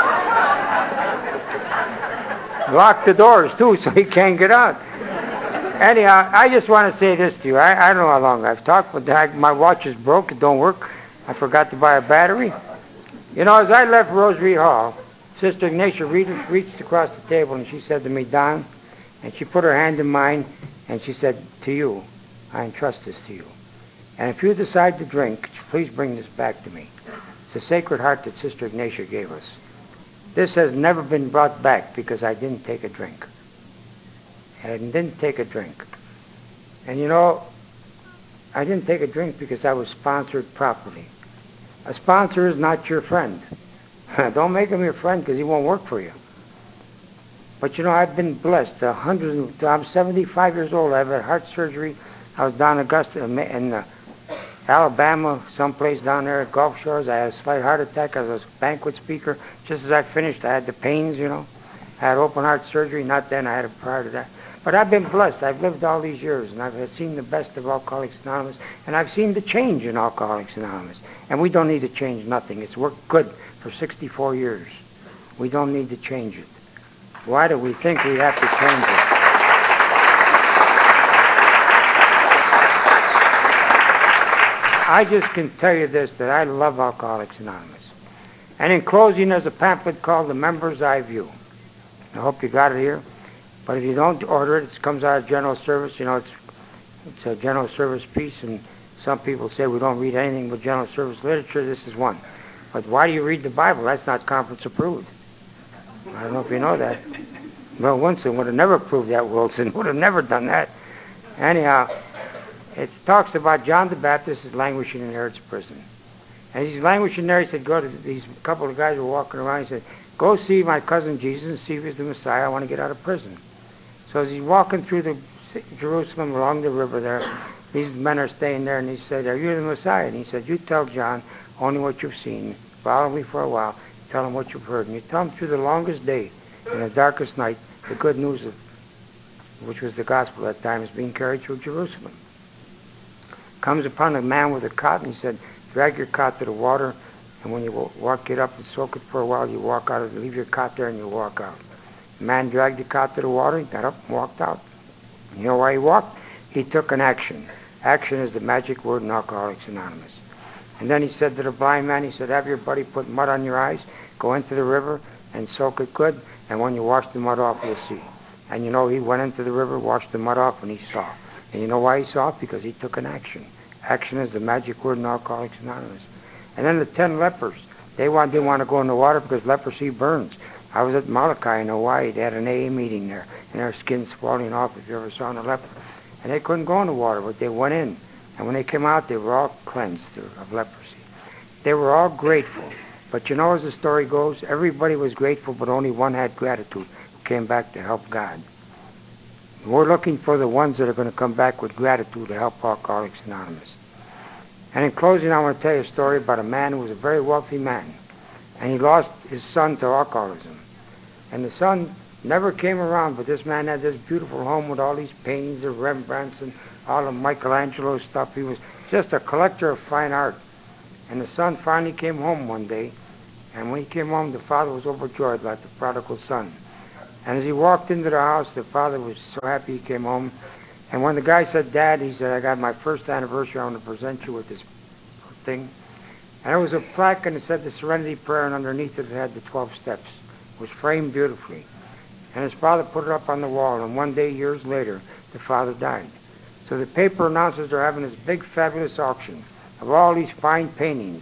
Lock the doors, too, so he can't get out. Anyhow, I just want to say this to you. I don't know how long I've talked, but my watch is broke. It don't work. I forgot to buy a battery. You know, as I left Rosary Hall, Sister Ignatia reached across the table and she said to me, Don, and she put her hand in mine and she said, to you, I entrust this to you. And if you decide to drink, please bring this back to me. It's the Sacred Heart that Sister Ignatia gave us. This has never been brought back because I didn't take a drink. I didn't take a drink. And you know, I didn't take a drink because I was sponsored properly. A sponsor is not your friend. Don't make him your friend because he won't work for you. But you know, I've been blessed. I'm 75 years old. I've had heart surgery. I was down in Augusta, in Alabama, someplace down there at Gulf Shores. I had a slight heart attack. I was a banquet speaker. Just as I finished, I had the pains, you know. I had open heart surgery. Not then. I had it prior to that. But I've been blessed. I've lived all these years, and I've seen the best of Alcoholics Anonymous, and I've seen the change in Alcoholics Anonymous. And we don't need to change nothing. It's worked good for 64 years. We don't need to change it. Why do we think we have to change it? I just can tell you this, that I love Alcoholics Anonymous. And in closing, there's a pamphlet called The Member's Eye View. I hope you got it here. But if you don't order it, it comes out of General Service. You know, it's a General Service piece, and some people say we don't read anything but General Service literature. This is one. But why do you read the Bible? That's not conference approved. I don't know if you know that. Well, Winston would have never approved that. Wilson would have never done that. Anyhow, it talks about John the Baptist is languishing in Herod's prison. And he's languishing there. He said, go to these couple of guys were walking around. He said, go see my cousin Jesus and see if he's the Messiah. I want to get out of prison. So as he's walking through Jerusalem along the river there, these men are staying there, and he said, are you the Messiah? And he said, you tell John only what you've seen. Follow me for a while. Tell him what you've heard. And you tell him through the longest day and the darkest night, the good news of which was the gospel at that time is being carried through Jerusalem. Comes upon a man with a cot, and he said, drag your cot to the water, and when you get up and soak it for a while, you walk out, leave your cot there, and you walk out. The man dragged the cot to the water, he got up and walked out. You know why he walked? He took an action. Action is the magic word in Alcoholics Anonymous. And then he said to the blind man, he said, have your buddy put mud on your eyes, go into the river and soak it good, and when you wash the mud off, you'll see. And you know, he went into the river, washed the mud off, and he saw. And you know why he saw? Because he took an action. Action is the magic word in Alcoholics Anonymous. And then the 10 lepers, they didn't want to go in the water because leprosy burns. I was at Molokai in Hawaii. They had an AA meeting there, and their skin's falling off if you ever saw a leper. And they couldn't go in the water, but they went in. And when they came out, they were all cleansed of leprosy. They were all grateful. But you know, as the story goes, everybody was grateful, but only one had gratitude, who came back to help God. We're looking for the ones that are going to come back with gratitude to help Alcoholics Anonymous. And in closing, I want to tell you a story about a man who was a very wealthy man. And he lost his son to alcoholism. And the son never came around, but this man had this beautiful home with all these paintings of Rembrandts and all of Michelangelo's stuff. He was just a collector of fine art. And the son finally came home one day. And when he came home, the father was overjoyed like the prodigal son. And as he walked into the house, the father was so happy he came home. And when the guy said, Dad, he said, I got my first anniversary. I want to present you with this thing. And there was a plaque, and it said the Serenity Prayer, and underneath it had the 12 steps. It was framed beautifully. And his father put it up on the wall, and one day, years later, the father died. So the paper announces they're having this big, fabulous auction of all these fine paintings,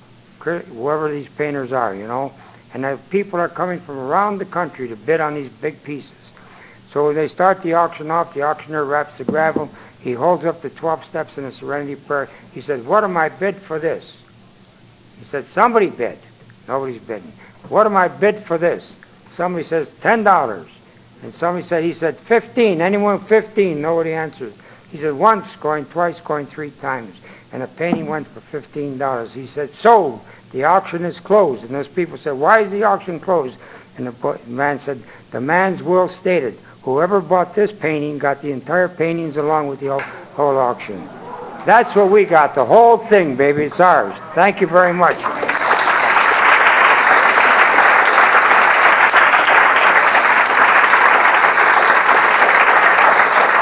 whoever these painters are, you know. And the people are coming from around the country to bid on these big pieces. So they start the auction off. The auctioneer wraps the gravel. He holds up the 12 steps in the Serenity Prayer. He says, what am I bid for this? He said, somebody bid. Nobody's bidding. What am I bid for this? Somebody says, $10. And somebody said, he said, 15. Anyone 15? Nobody answers. He said, once, going twice, going 3 times. And the painting went for $15. He said, sold. The auction is closed. And those people said, why is the auction closed? And the man said, the man's will stated, whoever bought this painting got the entire paintings along with the whole auction. That's what we got, the whole thing, baby. It's ours. Thank you very much.